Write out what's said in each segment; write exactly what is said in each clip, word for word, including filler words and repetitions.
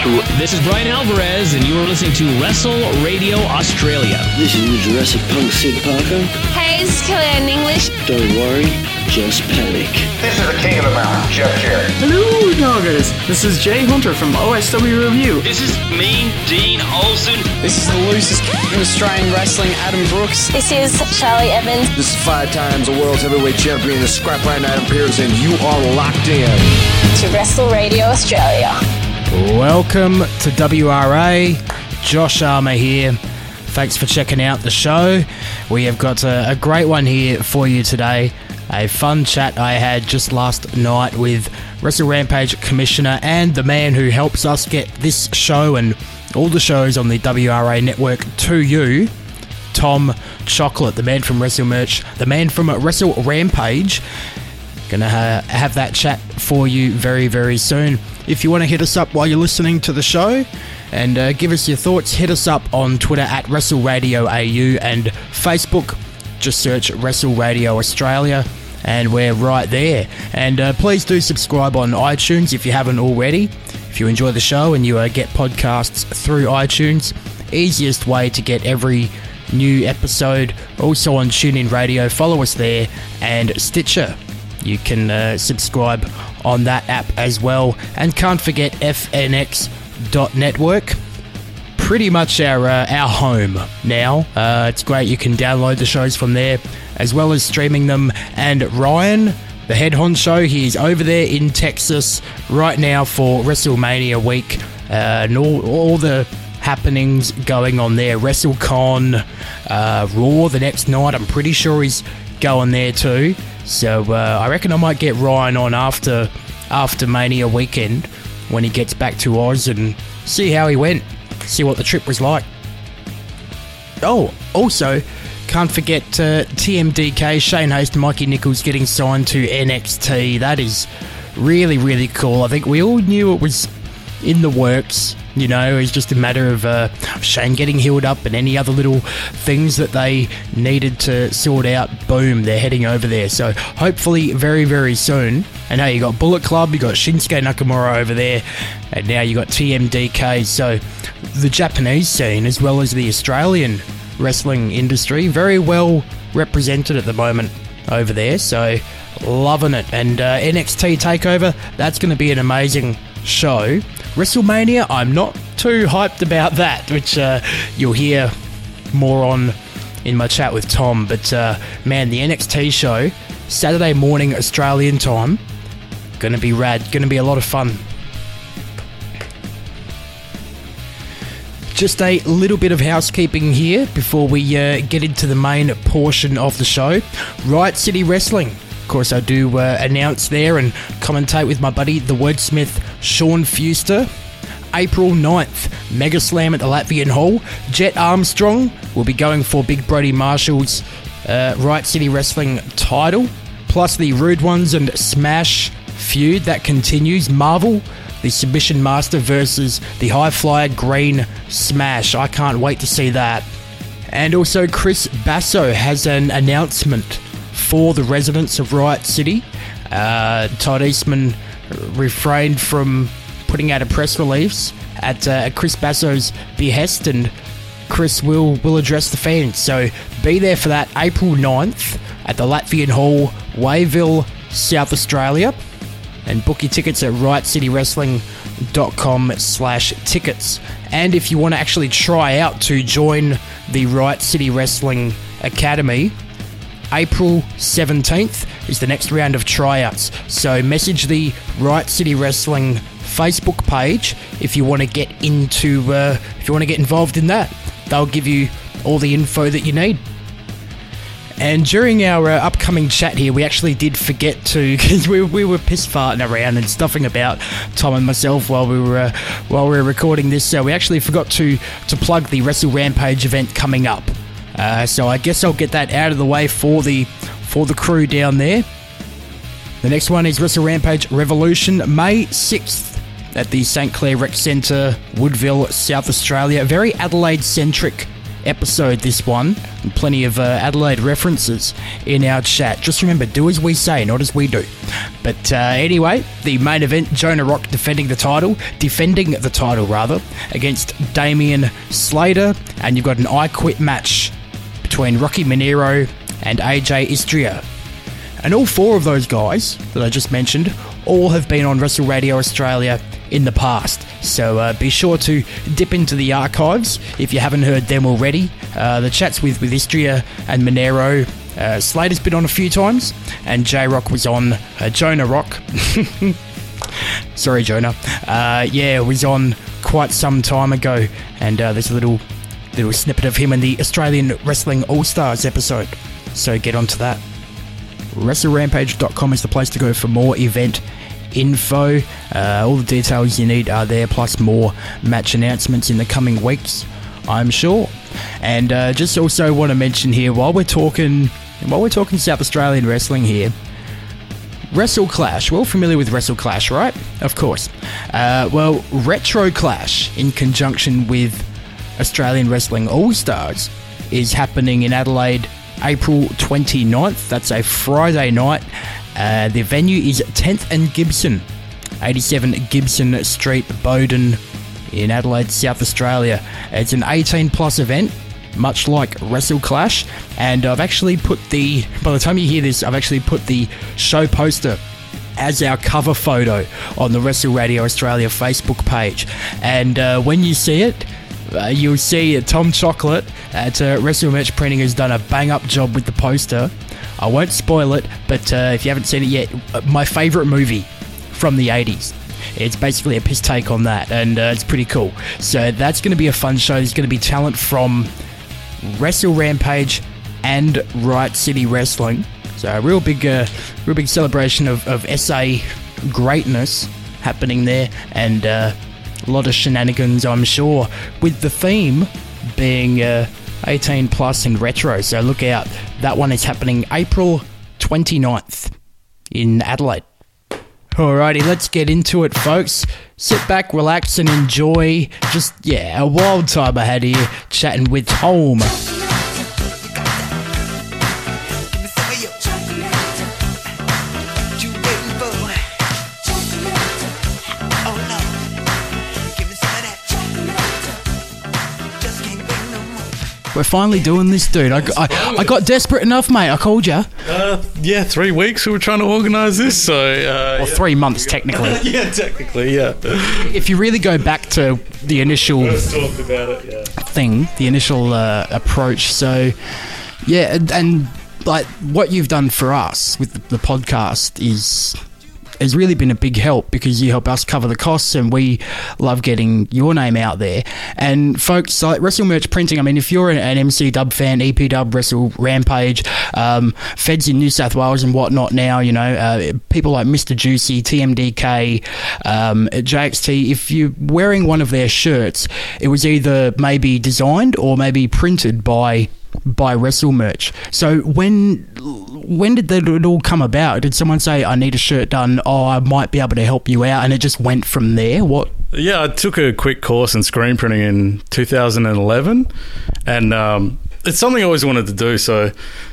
Wrestle. This is Brian Alvarez, and you are listening to Wrestle Radio Australia. This is Jurassic Punk Sid Parker. Hey, it's Kellyanne English. Don't worry, just panic. This is the King of the Mountain, Jeff Jarrett. Hello, doggers. This is Jay Hunter from O S W Review. This is Mean Dean Olsen. This is the loosest in Australian wrestling, Adam Brooks. This is Charlie Evans. This is five times the world's heavyweight champion, the Scrapline Adam Pearce, and you are locked in to Wrestle Radio Australia. Welcome to W R A. Josh Armour here. Thanks for checking out the show. We have got a, a great one here for you today. A fun chat I had just last night with Wrestle Rampage Commissioner and the man who helps us get this show and all the shows on the W R A network to you, Tom Chocolate, the man from Wrestle Merch, the man from Wrestle Rampage. Gonna ha- have that chat for you very, very soon. If you want to hit us up while you're listening to the show and uh, give us your thoughts, hit us up on Twitter at Wrestle Radio A U and Facebook. Just search Wrestle Radio Australia and we're right there. And uh, please do subscribe on iTunes if you haven't already. If you enjoy the show and you uh, get podcasts through iTunes, easiest way to get every new episode. Also on TuneIn Radio, follow us there, and Stitcher. You can uh, subscribe on that app as well. And can't forget F N X dot network. Pretty much our uh, our home now. Uh, it's great. You can download the shows from there as well as streaming them. And Ryan, the head honcho, he's over there in Texas right now for WrestleMania week uh, and all, all the happenings going on there. WrestleCon, uh, Raw the next night. I'm pretty sure he's going there too. So uh, I reckon I might get Ryan on after after Mania weekend when he gets back to Oz and see how he went, see what the trip was like. Oh, also, can't forget uh, T M D K, Shane Haste, Mikey Nichols getting signed to N X T. That is really, really cool. I think we all knew it was in the works. You know, it's just a matter of uh, Shane getting healed up and any other little things that they needed to sort out. Boom, they're heading over there. So hopefully very, very soon. And now you got Bullet Club, you got Shinsuke Nakamura over there, and now you got T M D K. So the Japanese scene as well as the Australian wrestling industry, very well represented at the moment over there. So loving it. And uh, N X T TakeOver, that's going to be an amazing show. WrestleMania, I'm not too hyped about that, which uh, you'll hear more on in my chat with Tom. But uh, man, the N X T show, Saturday morning Australian time, gonna be rad, gonna be a lot of fun. Just a little bit of housekeeping here before we uh, get into the main portion of the show. Riot City Wrestling. Of course, I do uh, announce there and commentate with my buddy, the wordsmith, Sean Fuster. April ninth, Mega Slam at the Latvian Hall. Jet Armstrong will be going for Big Brody Marshall's uh, Riot City Wrestling title. Plus the Rude Ones and Smash feud that continues. Marvel, the Submission Master versus the High Flyer Green Smash. I can't wait to see that. And also Chris Basso has an announcement for the residents of Riot City. Uh, Todd Eastman refrained from putting out a press release at uh, Chris Basso's behest, and Chris will, will address the fans. So be there for that April ninth at the Latvian Hall, Wayville, South Australia. And book your tickets at riot city wrestling dot com slash tickets. And if you want to actually try out to join the Riot City Wrestling Academy, April seventeenth is the next round of tryouts. So message the Riot City Wrestling Facebook page if you want to get into, uh, if you want to get involved in that. They'll give you all the info that you need. And during our uh, upcoming chat here, we actually did forget to, because we, we were piss farting around and stuffing about, Tom and myself, while we were uh, while we were recording this. So we actually forgot to to plug the Wrestle Rampage event coming up. Uh, so I guess I'll get that out of the way for the for the crew down there. The next one is Wrestle Rampage Revolution, May sixth at the Saint Clair Rec Centre, Woodville, South Australia. A very Adelaide-centric episode, this one. And plenty of uh, Adelaide references in our chat. Just remember, do as we say, not as we do. But uh, anyway, the main event, Jonah Rock defending the title, defending the title rather, against Damian Slater. And you've got an I Quit match between Rocky Monero and A J Istria. And all four of those guys that I just mentioned all have been on Wrestle Radio Australia in the past. So uh, be sure to dip into the archives if you haven't heard them already. Uh, the chats with, with Istria and Monero. Uh, Slater's been on a few times, and J-Rock was on uh, Jonah Rock. Sorry, Jonah. Uh, yeah, was on quite some time ago, and uh, there's a little little snippet of him in the Australian Wrestling All-Stars episode. So get onto that. Wrestle Rampage dot com is the place to go for more event info. Uh, all the details you need are there, plus more match announcements in the coming weeks, I'm sure. And uh, just also want to mention here, while we're talking, while we're talking South Australian wrestling here, Wrestle Clash. We're all familiar with Wrestle Clash, right? Of course. Uh, well, Retro Clash, in conjunction with Australian Wrestling All-Stars, is happening in Adelaide April twenty-ninth. That's a Friday night. Uh, the venue is tenth and Gibson, eighty-seven Gibson Street, Bowden in Adelaide, South Australia. It's an eighteen plus event, much like Wrestle Clash, and I've actually put the, by the time you hear this, I've actually put the show poster as our cover photo on the Wrestle Radio Australia Facebook page. And uh, when you see it, Uh, you'll see uh, Tom Chocolate at uh, Wrestle Merch Printing has done a bang-up job with the poster. I won't spoil it, but uh, if you haven't seen it yet, uh, my favourite movie from the eighties. It's basically a piss take on that, and uh, it's pretty cool. So that's going to be a fun show. There's going to be talent from Wrestle Rampage and Riot City Wrestling. So a real big, uh, real big celebration of, of S A greatness happening there, and uh, a lot of shenanigans, I'm sure, with the theme being uh, eighteen plus and retro. So look out. That one is happening April twenty-ninth in Adelaide. Alrighty, let's get into it, folks. Sit back, relax, and enjoy. Just, yeah, a wild time I had here chatting with Tom. We're finally doing this, dude. I, I, I got desperate enough, mate. I called you. Uh, yeah, three weeks we were trying to organise this, so... Uh, or yeah. three months, technically. yeah, technically, yeah. If you really go back to the initial First talked about it, yeah. thing, the initial uh, approach, so... Yeah, and, and like what you've done for us with the, the podcast is... has really been a big help, because you help us cover the costs, and we love getting your name out there. And folks, like Wrestle Merch Printing, I mean, if you're an, an M C Dub fan, E P Dub, Wrestle Rampage, um, Feds in New South Wales and whatnot now, you know, uh, people like Mister Juicy, T M D K, um, J X T, if you're wearing one of their shirts, it was either maybe designed or maybe printed by by Wrestle Merch. So when when did that it all come about? Did someone say, I need a shirt done, oh, I might be able to help you out, and it just went from there? What? Yeah, I took a quick course in screen printing in two thousand eleven, and um, it's something I always wanted to do. So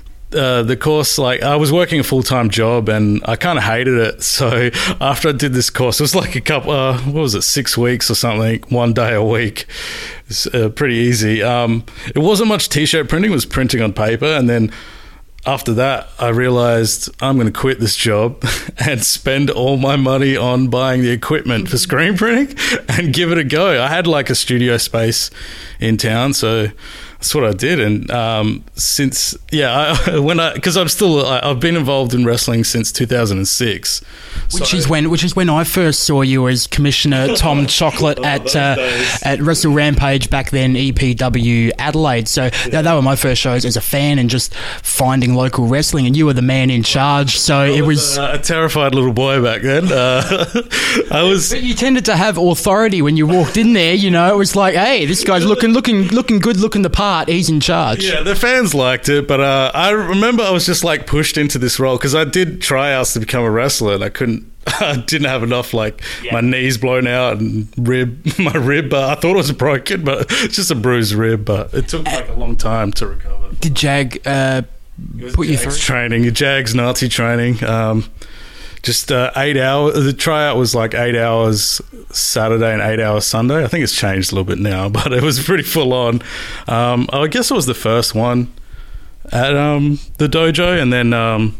uh, the course, like, I was working a full-time job and I kind of hated it. So after I did this course, it was like a couple, uh, what was it, six weeks or something, one day a week. It's uh, pretty easy. Um, it wasn't much t-shirt printing, it was printing on paper. And then after that, I realised I'm going to quit this job and spend all my money on buying the equipment for screen printing and give it a go. I had like a studio space in town, so that's what I did. And um, since, yeah, I, when I, because I'm still, I, I've been involved in wrestling since two thousand six. Which so, is when, which is when I first saw you as Commissioner Tom Chocolate at uh, at Wrestle Rampage back then, E P W Adelaide. So yeah. that, that were my first shows as a fan and just finding local wrestling, and you were the man in charge. So I it was, was a, a terrified little boy back then. Uh, I was. But you tended to have authority when you walked in there. You know, it was like, hey, this guy's looking, looking, looking good, looking the part. He's in charge. Yeah, the fans liked it, but uh, I remember I was just like pushed into this role because I did tryouts to become a wrestler, and I couldn't I didn't have enough, like yeah. my knees blown out and rib, my rib. Uh, I thought it was broken, but it's just a bruised rib. But it took like a long time to recover. Did Jag uh, put you through training? Jag's Nazi training. Um, just uh, eight hours. The tryout was like eight hours Saturday and eight hours Sunday. I think it's changed a little bit now, but it was pretty full on. Um, I guess it was the first one at um, the dojo, and then. Um,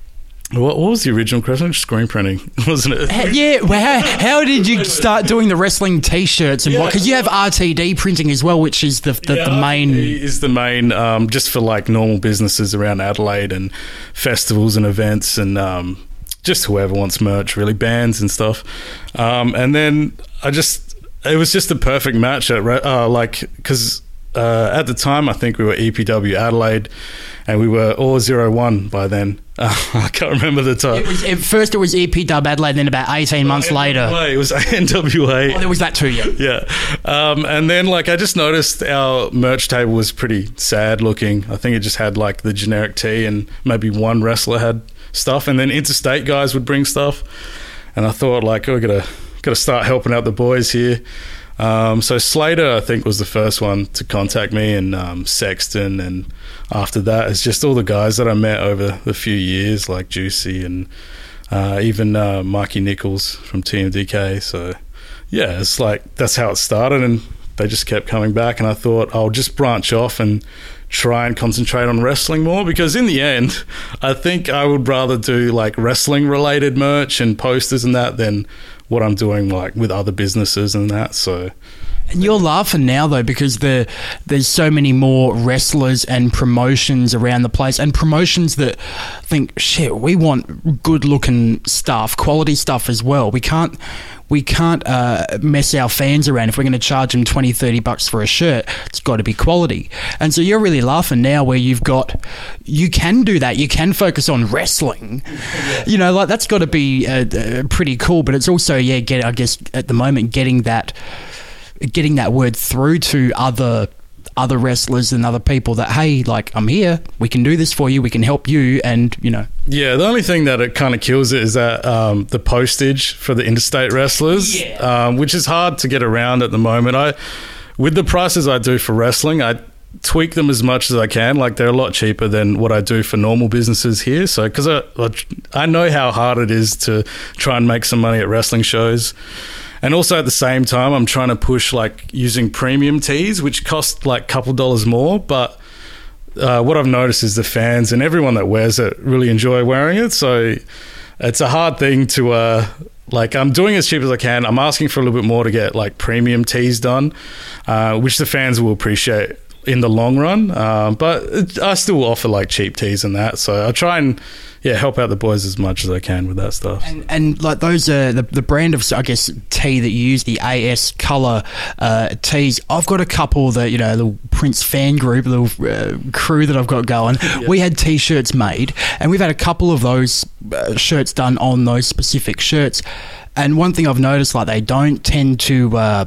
What, what was the original question? Screen printing, wasn't it? Yeah. Well, how, how did you start doing the wrestling T-shirts and yeah. what? Because you have R T D printing as well, which is the the, yeah, the main. R T D is the main um, just for like normal businesses around Adelaide and festivals and events and um, just whoever wants merch, really bands and stuff. Um, and then I just it was just a perfect match at uh, like because. Uh, at the time, I think we were E P W Adelaide, and we were all zero one by then. Uh, I can't remember the time. It was, at first, it was E P W Adelaide, then about eighteen months N W A, later, it was N W A. Oh, there was that too, yeah. Yeah, um, and then like I just noticed our merch table was pretty sad looking. I think it just had like the generic tee, and maybe one wrestler had stuff, and then interstate guys would bring stuff. And I thought like, oh, we gotta gotta start helping out the boys here. Um, so Slater, I think, was the first one to contact me, and um, Sexton, and after that, it's just all the guys that I met over the few years, like Juicy and uh, even uh, Mikey Nichols from T M D K. So yeah, it's like that's how it started, and they just kept coming back, and I thought I'll just branch off and try and concentrate on wrestling more, because in the end, I think I would rather do like wrestling related merch and posters and that than what I'm doing like with other businesses and that. So and you're laughing now though, because the there's so many more wrestlers and promotions around the place, and promotions that think, shit, we want good looking stuff, quality stuff as well. We can't we can't uh, mess our fans around. If we're going to charge them twenty, thirty bucks for a shirt, it's got to be quality. And so you're really laughing now where you've got, you can do that. You can focus on wrestling. Yeah. You know, like that's got to be uh, uh, pretty cool. But it's also, yeah, get I guess at the moment getting that, getting that word through to other other wrestlers and other people that, hey, like, I'm here, we can do this for you, we can help you, and you know. Yeah, the only thing that it kind of kills it is that um, the postage for the interstate wrestlers, yeah. um, which is hard to get around at the moment. I, with the prices I do for wrestling, I tweak them as much as I can. Like, they're a lot cheaper than what I do for normal businesses here. So, because I, I know how hard it is to try and make some money at wrestling shows. And also at the same time, I'm trying to push like using premium tees, which cost like a couple dollars more. But uh, what I've noticed is the fans and everyone that wears it really enjoy wearing it. So it's a hard thing to uh, like. I'm doing as cheap as I can. I'm asking for a little bit more to get like premium tees done, uh, which the fans will appreciate in the long run. Um, but it, I still offer like cheap tees and that. So I try and yeah, help out the boys as much as I can with that stuff. And, and like those, uh, the the brand of, I guess, tee that you use, the A S Colour uh, tees. I've got a couple that, you know, the Prince fan group, the uh, crew that I've got going. Yeah. We had T-shirts made, and we've had a couple of those uh, shirts done on those specific shirts. And one thing I've noticed, like, they don't tend to Uh,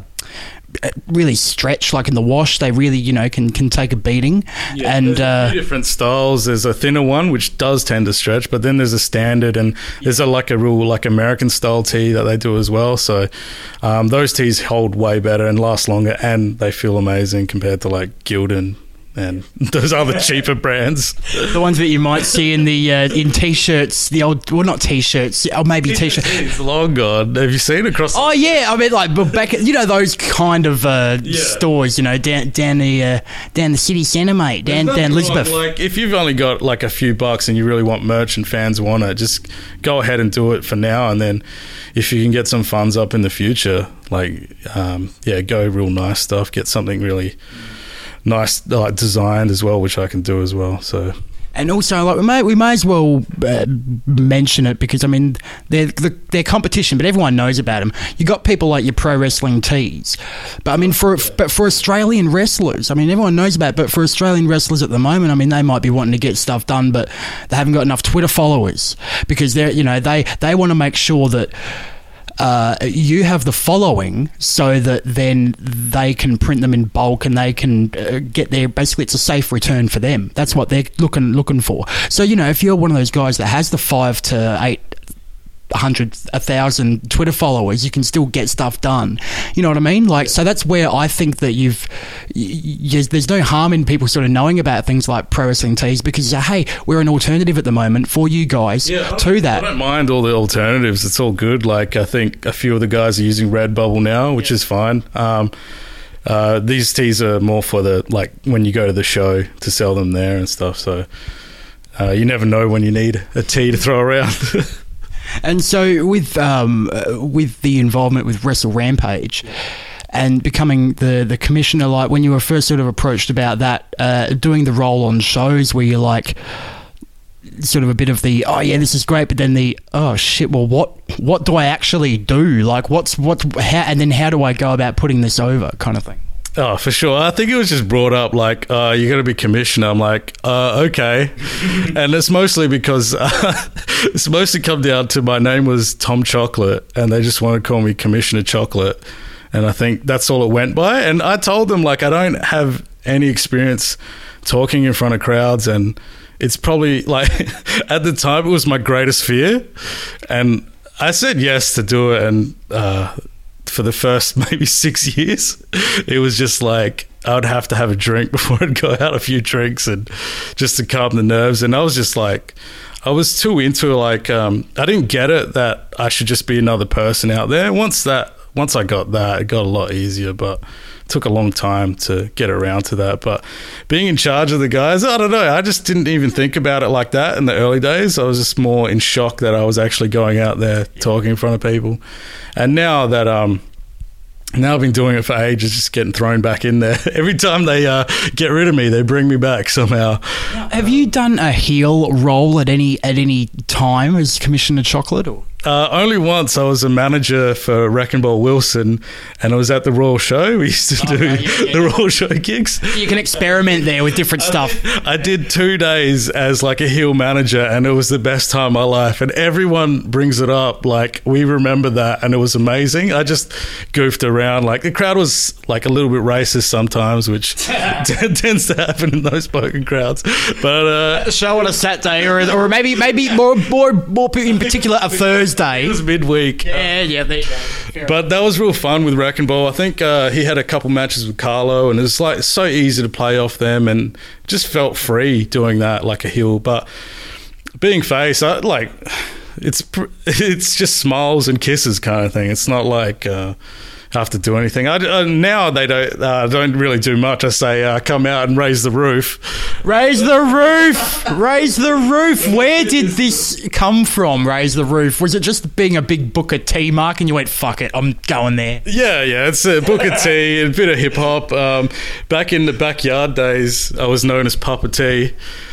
really stretch like in the wash. They really, you know, can can take a beating. Yeah, and there's uh, a few different styles. There's a thinner one which does tend to stretch, but then there's a standard, and there's a like a real like American style tee that they do as well. So um, those tees hold way better and last longer, and they feel amazing compared to like Gildan and those other cheaper brands. The ones that you might see in the uh, in T-shirts, the old, well, not T-shirts, or maybe T-shirts. It's long gone. Have you seen it across? Oh yeah, I mean, like back, you know, those kind of uh, yeah. stores, you know, down down the uh, down the city centre, mate, down down Elizabeth. Like, if you've only got like a few bucks and you really want merch and fans want it, just go ahead and do it for now, and then if you can get some funds up in the future, like um, yeah, go real nice stuff. Get something really nice, like designed as well, which I can do as well. So, and also, like we may we may as well uh, mention it, because I mean they're they're competition, but everyone knows about them. You got people like your pro wrestling tees, but I mean for but for Australian wrestlers, I mean everyone knows about it, but for Australian wrestlers at the moment, I mean they might be wanting to get stuff done, but they haven't got enough Twitter followers, because they're, you know, they they want to make sure that Uh, you have the following, so that then they can print them in bulk and they can uh, get their, basically it's a safe return for them. That's what they're looking looking for. So, you know, if you're one of those guys that has the five to eight a hundred, a thousand Twitter followers, you can still get stuff done. You know what I mean? Like, so that's where I think that you've, y- there's no harm in people sort of knowing about things like Pro Wrestling Tees, because, hey, we're an alternative at the moment for you guys yeah, to that. I don't mind all the alternatives. It's all good. Like, I think a few of the guys are using Redbubble now, which yeah. is fine. Um, uh, these tees are more for the, like, when you go to the show to sell them there and stuff. So uh, you never know when you need a tee to throw around. And so with um, uh, with the involvement with Wrestle Rampage and becoming the, the commissioner, like when you were first sort of approached about that, uh, doing the role on shows where you're like sort of a bit of the, oh yeah, this is great, but then the, oh shit, well what what do I actually do? Like what's, what's how, and then how do I go about putting this over kind of thing? Oh, for sure. I think it was just brought up like, uh, you're going to be commissioner. I'm like, uh, okay. And it's mostly because uh, it's mostly come down to my name was Tom Chocolate and they just want to call me Commissioner Chocolate. And I think that's all it went by. And I told them, like, I don't have any experience talking in front of crowds. And it's probably like, at the time, it was my greatest fear. And I said yes to do it. And, uh, for the first maybe six years, it was just like I would have to have a drink before I'd go out a few drinks and just to calm the nerves. And I was just like, I was too into like, um, I didn't get it that I should just be another person out there. Once that, once I got that, it got a lot easier, but it took a long time to get around to that. But being in charge of the guys, I don't know. I just didn't even think about it like that in the early days. I was just more in shock that I was actually going out there talking in front of people. And now that um, now I've been doing it for ages, just getting thrown back in there. Every time they uh, get rid of me, they bring me back somehow. Now, have you done a heel role at any at any time as Commissioner Chocolate? Or? Uh, only once. I was a manager for Wrecking Ball Wilson, and I was at the Royal Show. We used to oh, do yeah, yeah, the yeah. Royal Show gigs. You can experiment there with different stuff. I, I did two days as like a heel manager, and it was the best time of my life. And everyone brings it up, like we remember that, and it was amazing. I just goofed around. Like the crowd was like a little bit racist sometimes, which t- tends to happen in those spoken crowds. But uh, show on a Saturday, or or maybe maybe more more more in particular a Thursday. It was midweek. Yeah, yeah, there you go. Fair but enough. That was real fun with Wrecking Ball. I think uh, he had a couple matches with Carlo, and it was like so easy to play off them, and just felt free doing that like a heel. But being face, I, like it's it's just smiles and kisses kind of thing. It's not like uh, have to do anything. I, uh, now they don't uh, don't really do much. I say uh, come out and raise the roof. Raise the roof! Raise the roof! Where did this come from, raise the roof? Was it just being a big Booker T mark and you went, fuck it, I'm going there? Yeah, yeah, it's a Booker T, a bit of hip-hop. Um, back in the backyard days, I was known as Papa T.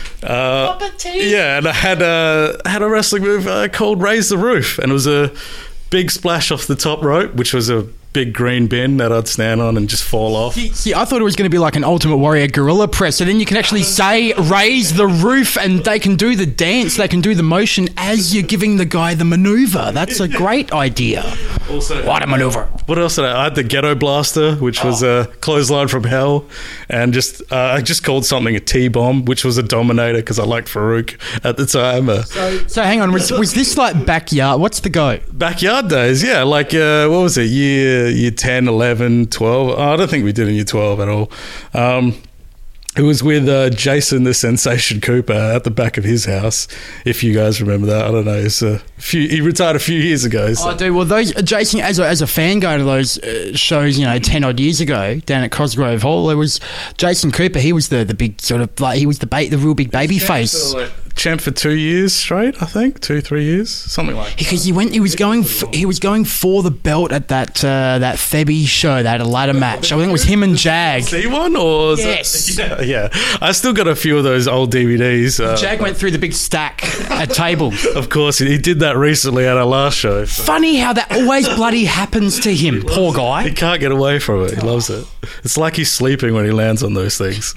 Uh, Papa T? Yeah, and I had a, had a wrestling move uh, called Raise the Roof, and it was a big splash off the top rope, which was a big green bin that I'd stand on and just fall off. See, see, I thought it was going to be like an Ultimate Warrior gorilla press, so then you can actually say raise the roof and they can do the dance, they can do the motion as you're giving the guy the maneuver. That's a great idea. Also, what a maneuver. What else did I, I had the Ghetto Blaster, which was oh. a clothesline from hell, and just uh, I just called something a T-bomb, which was a Dominator because I liked Farouk at the time. Uh, so, so hang on, was, was this like backyard? What's the go? Backyard days, yeah. Like, uh, what was it, year year ten, eleven, twelve? Oh, I don't think we did in year twelve at all. Um, it was with uh, Jason the Sensation Cooper at the back of his house, if you guys remember that. I don't know. It's a few, he retired a few years ago. So. I do. Well, those Jason, as a, as a fan going to those uh, shows, you know, ten odd years ago down at Cosgrove Hall, there was Jason Cooper. He was the, the big sort of like he was the ba- the real big baby face. Champ for two years straight, I think, two three years, something like that. Because he went, he was going, for, he was going for the belt at that uh, that Febby show, that ladder match. I think it was him and Jag. See one or was yes, it? Yeah, yeah. I still got a few of those old D V Ds. Uh, Jag went through the big stack at tables. Of course, he did that recently at our last show. So. Funny how that always bloody happens to him, poor guy. He can't get away from it. He loves it. It's like he's sleeping when he lands on those things.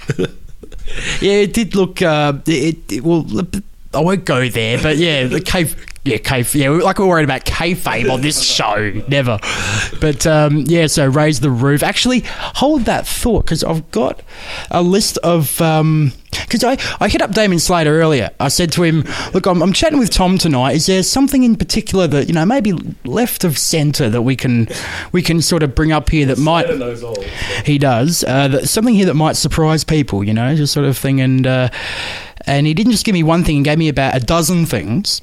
Yeah, it did look. Uh, it, it well, I won't go there, but yeah, the cave. Yeah, cave. Yeah, like we're worried about kayfabe on this show. Never. But um, yeah, so raise the roof. Actually, hold that thought because I've got a list of. Um, Because I, I hit up Damon Slater earlier. I said to him, look, I'm, I'm chatting with Tom tonight. Is there something in particular that, you know, maybe left of centre that we can we can sort of bring up here that might... knows all. He does. Uh, that, something here that might surprise people, you know, just sort of thing. And uh, and he didn't just give me one thing, he gave me about a dozen things.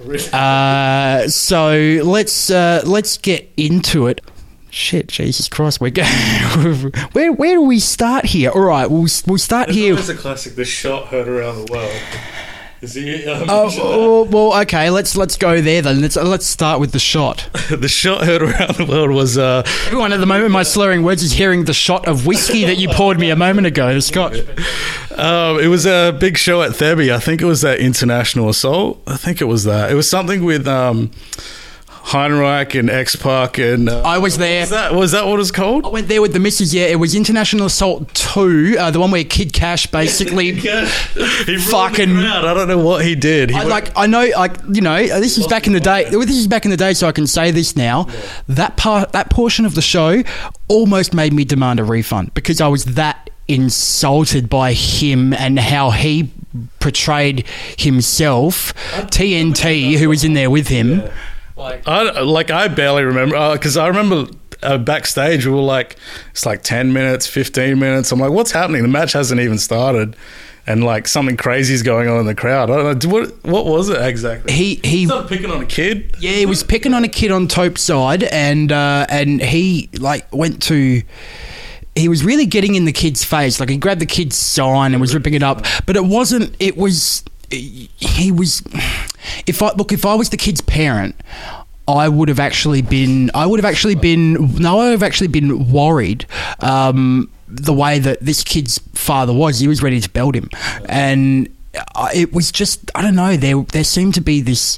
Uh, so let's uh, let's get into it. Shit, Jesus Christ, we're going. where where do we start here? All right, we'll we'll start There's here. It's a classic. The shot heard around the world. Is he? Um, Oh, oh, well, okay. Let's let's go there then. Let's let's start with the shot. the shot heard around the world was. Uh, Everyone at the moment, my slurring words is hearing the shot of whiskey that you poured me a moment ago. The Scotch. um, it was a big show at Thebby. I think it was that International Assault. I think it was that. It was something with. Um, Heinrich and X-Pac and... Uh, I was there. Was that, was that what it was called? I went there with the missus, yeah. It was International Assault two, uh, the one where Kid Cash basically he fucking... I don't know what he did. He I, went, like, I know, like, you know, this is back in the day. This is back in the day, so I can say this now. Yeah. That part, that portion of the show almost made me demand a refund because I was that insulted by him and how he portrayed himself. T N T, who was in there with him... Yeah. Like I, like I barely remember because uh, I remember uh, backstage we were like it's like ten minutes, fifteen minutes. I'm like, what's happening? The match hasn't even started, and like something crazy is going on in the crowd. I don't know what what was it exactly. He he started picking on a kid. Yeah, he was picking on a kid on Tope's side, and uh, and he like went to. He was really getting in the kid's face. Like he grabbed the kid's sign and was ripping it up, but it wasn't. It was. He was. If I look, if I was the kid's parent, I would have actually been. I would have actually been. No, I would have actually been worried. Um, the way that this kid's father was, he was ready to belt him, and it was just. I don't know. There, there seemed to be this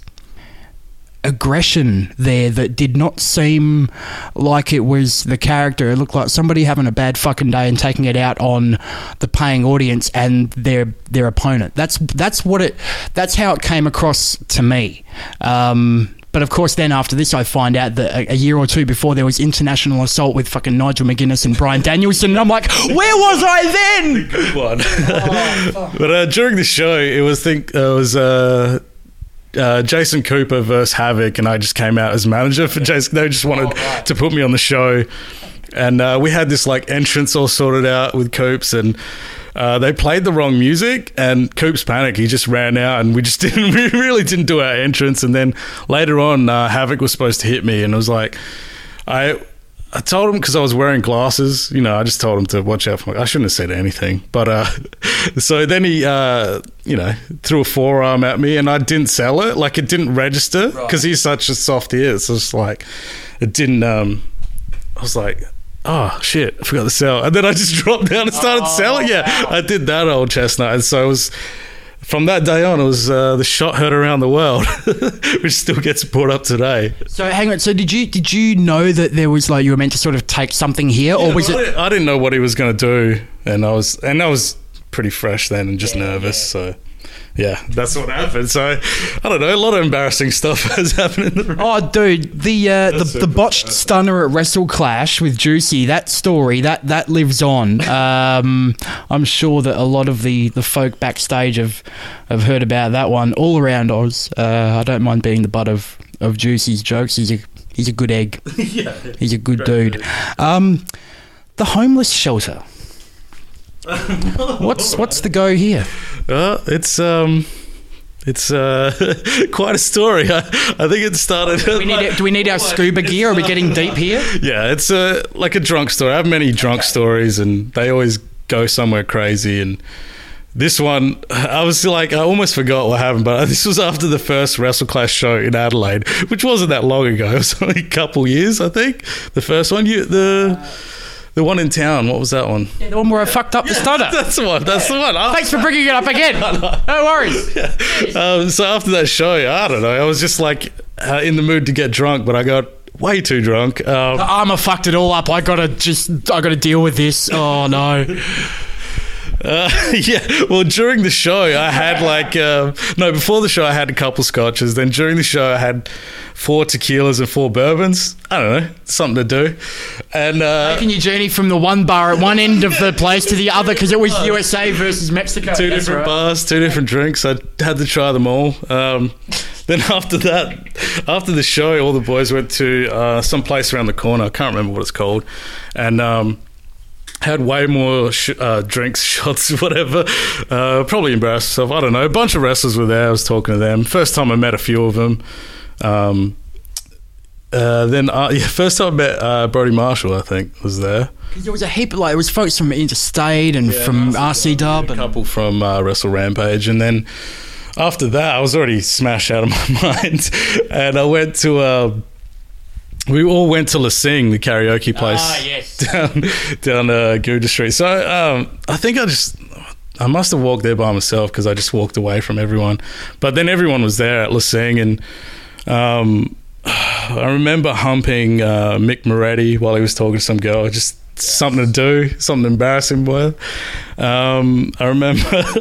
aggression there that did not seem like it was the character. It looked like somebody having a bad fucking day and taking it out on the paying audience and their their opponent. That's that's what it. That's how it came across to me. Um, but of course, then after this, I find out that a, a year or two before there was International Assault with fucking Nigel McGuinness and Bryan Danielson, and I'm like, where was I then? Good one. Oh, but uh, during the show, it was think uh, it was. Uh, Uh, Jason Cooper versus Havoc, and I just came out as manager for Jason. They just wanted oh, right. to put me on the show, and uh, we had this like entrance all sorted out with Coops, and uh, they played the wrong music, and Coops panicked. He just ran out, and we just didn't, we really didn't do our entrance. And then later on, uh, Havoc was supposed to hit me, and it was like, I. I told him because I was wearing glasses, you know, I just told him to watch out for me. I shouldn't have said anything. But uh, so then he, uh, you know, threw a forearm at me and I didn't sell it. Like it didn't register because right. he's such a soft ear. So it's like, it didn't, um, I was like, oh shit, I forgot to sell. And then I just dropped down and started oh, selling. Yeah, wow. I did that old chestnut. And so it was... From that day on, it was uh, the shot heard around the world, which still gets brought up today. So hang on. So did you did you know that there was like you were meant to sort of take something here, yeah, or was well, it? I didn't, I didn't know what he was going to do, and I was and I was pretty fresh then and just yeah, nervous. Yeah. So yeah, that's what happened. So I don't know. A lot of embarrassing stuff has happened in the ring. Oh, dude, the uh, the, the botched stunner at Wrestle Clash with Juicy. That story that that lives on. Um, I'm sure that a lot of the, the folk backstage have have heard about that one all around Oz. Uh, I don't mind being the butt of, of Juicy's jokes. He's a he's a good egg. yeah, he's a good dude. Um, the homeless shelter. what's what's the go here? Well, it's um, it's uh, quite a story. I, I think it started. Do we need, like, do we need our scuba gear? Are we getting deep here? Yeah, it's a like a drunk story. I have many drunk okay. stories, and they always go somewhere crazy. And this one, I was like, I almost forgot what happened, but this was after the first Wrestle Clash show in Adelaide, which wasn't that long ago. It was only a couple years, I think. The first one, you the. The one in town, what was that one? Yeah, the one where I fucked up the yeah, stutter. That's the one, that's the one. Thanks for bringing it up again. No worries. Yeah. Um, so after that show, I don't know, I was just like uh, in the mood to get drunk, but I got way too drunk. Um, the armour fucked it all up. I gotta just, I gotta deal with this. Oh no. Uh, yeah, well, during the show, I had like, uh, no, before the show, I had a couple scotches. Then during the show, I had four tequilas and four bourbons. I don't know, something to do. And uh, Making your journey from the one bar at one end of the place to the other, because it was U S A versus Mexico. Two That's different right. bars, two different drinks. I had to try them all. Um, then after that, after the show, all the boys went to uh, some place around the corner. I can't remember what it's called. And um, had way more sh- uh, drinks, shots, whatever. Uh, probably embarrassed myself. I don't know. A bunch of wrestlers were there. I was talking to them. First time I met a few of them. Um, uh, then, uh, yeah, first time I met uh, Brody Marshall, I think, was there. There was a heap, like, it was folks from Interstate and Yeah, from R C Dub. A couple from uh, Wrestle Rampage. And then after that, I was already smashed out of my mind. And I went to... Uh, We all went to La Sing, the karaoke place Ah, yes. down down uh, Gouda Street. So um, I think I just I must have walked there by myself because I just walked away from everyone. But then everyone was there at La Sing, and um, I remember humping uh, Mick Moretti while he was talking to some girl. Just something to do, something to embarrass him with. Um, I remember,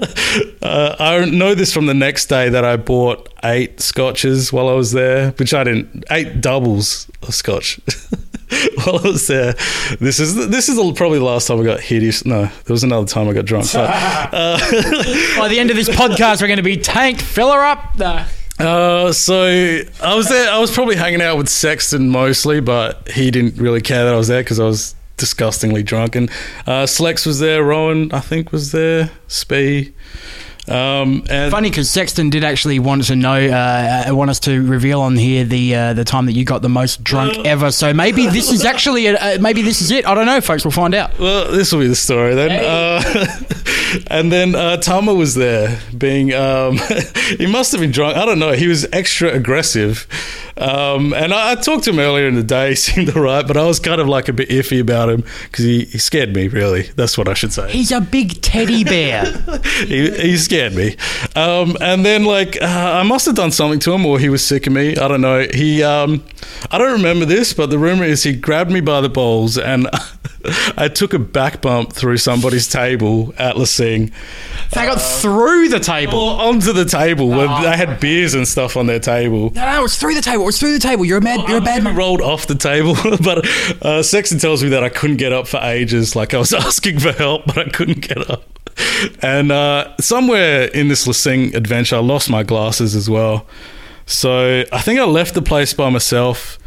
uh, I know this from the next day that I bought eight scotches while I was there, which I didn't, eight doubles of scotch while I was there. This is this is probably the last time I got hideous. No, there was another time I got drunk. But, uh, By the end of this podcast, we're going to be tanked. Fill her up. Nah. Uh, so I was there. I was probably hanging out with Sexton mostly, but he didn't really care that I was there because I was disgustingly drunk. And uh, Slex was there. Rowan, I think, was there. Spee. Um, and Funny because Sexton did actually want to know, uh, want us to reveal on here the uh, the time that you got the most drunk ever. So maybe this is actually, a, uh, maybe this is it. I don't know, folks. We'll find out. Well, this will be the story then. Hey. Uh, and then uh, Tama was there, being um, he must have been drunk. I don't know. He was extra aggressive. Um, and I, I talked to him earlier in the day. He seemed all right, but I was kind of like a bit iffy about him because he, he scared me. Really, that's what I should say. He's a big teddy bear. he, he scared me. Um, and then, like, uh, I must have done something to him, or he was sick of me. I don't know. He, um, I don't remember this, but the rumor is he grabbed me by the balls and I took a back bump through somebody's table at La Sing. They got through the table. Or onto the table where they had beers and stuff on their table. No, no, it was through the table. It was through the table. You're a mad, you're a bad I man. rolled off the table, but uh, Sexton tells me that I couldn't get up for ages. Like I was asking for help, but I couldn't get up. And uh, somewhere in this La Sing adventure, I lost my glasses as well. So I think I left the place by myself.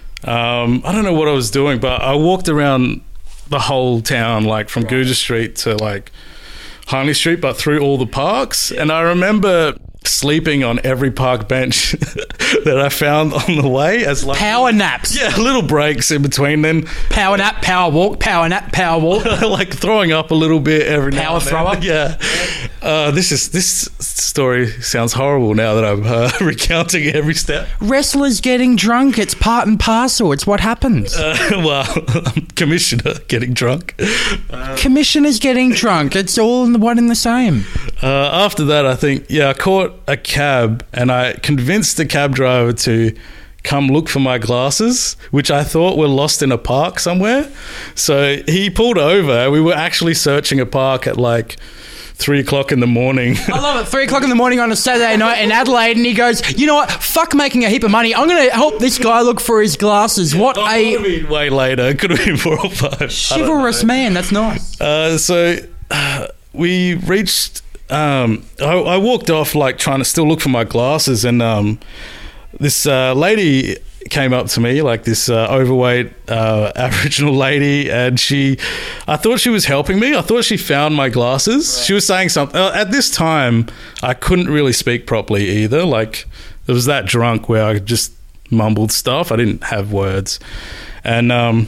Um, I don't know what I was doing, but I walked around the whole town, like from Gouda Street to like Hindley Street, but through all the parks. And I remember sleeping on every park bench that I found on the way as like Power naps. yeah, little breaks in between. Then Power nap, power walk, power nap, power walk. like throwing up a little bit every now Power and then. thrower. Yeah. Uh, this is this story sounds horrible now that I'm uh, recounting every step. Wrestlers getting drunk. It's part and parcel. It's what happens. Uh, well, I'm commissioner getting drunk. Commissioners getting drunk. It's all in the one and the same. Uh, after that, I think, yeah, I caught a cab and I convinced the cab driver to come look for my glasses, which I thought were lost in a park somewhere. So he pulled over. We were actually searching a park at like three o'clock in the morning. I love it. Three o'clock in the morning on a Saturday night in Adelaide, and he goes, "You know what? Fuck making a heap of money. I'm going to help this guy look for his glasses." What Oh, it could a have been way later. It could have been four or five. chivalrous man. That's nice. Uh, so uh, we reached. Um, I, I walked off like trying to still look for my glasses, and um, this uh, lady came up to me, like this uh, overweight uh, Aboriginal lady, and she, I thought she was helping me. I thought she found my glasses. Right. She was saying something. Uh, at this time, I couldn't really speak properly either. Like it was that drunk where I just mumbled stuff. I didn't have words, and um,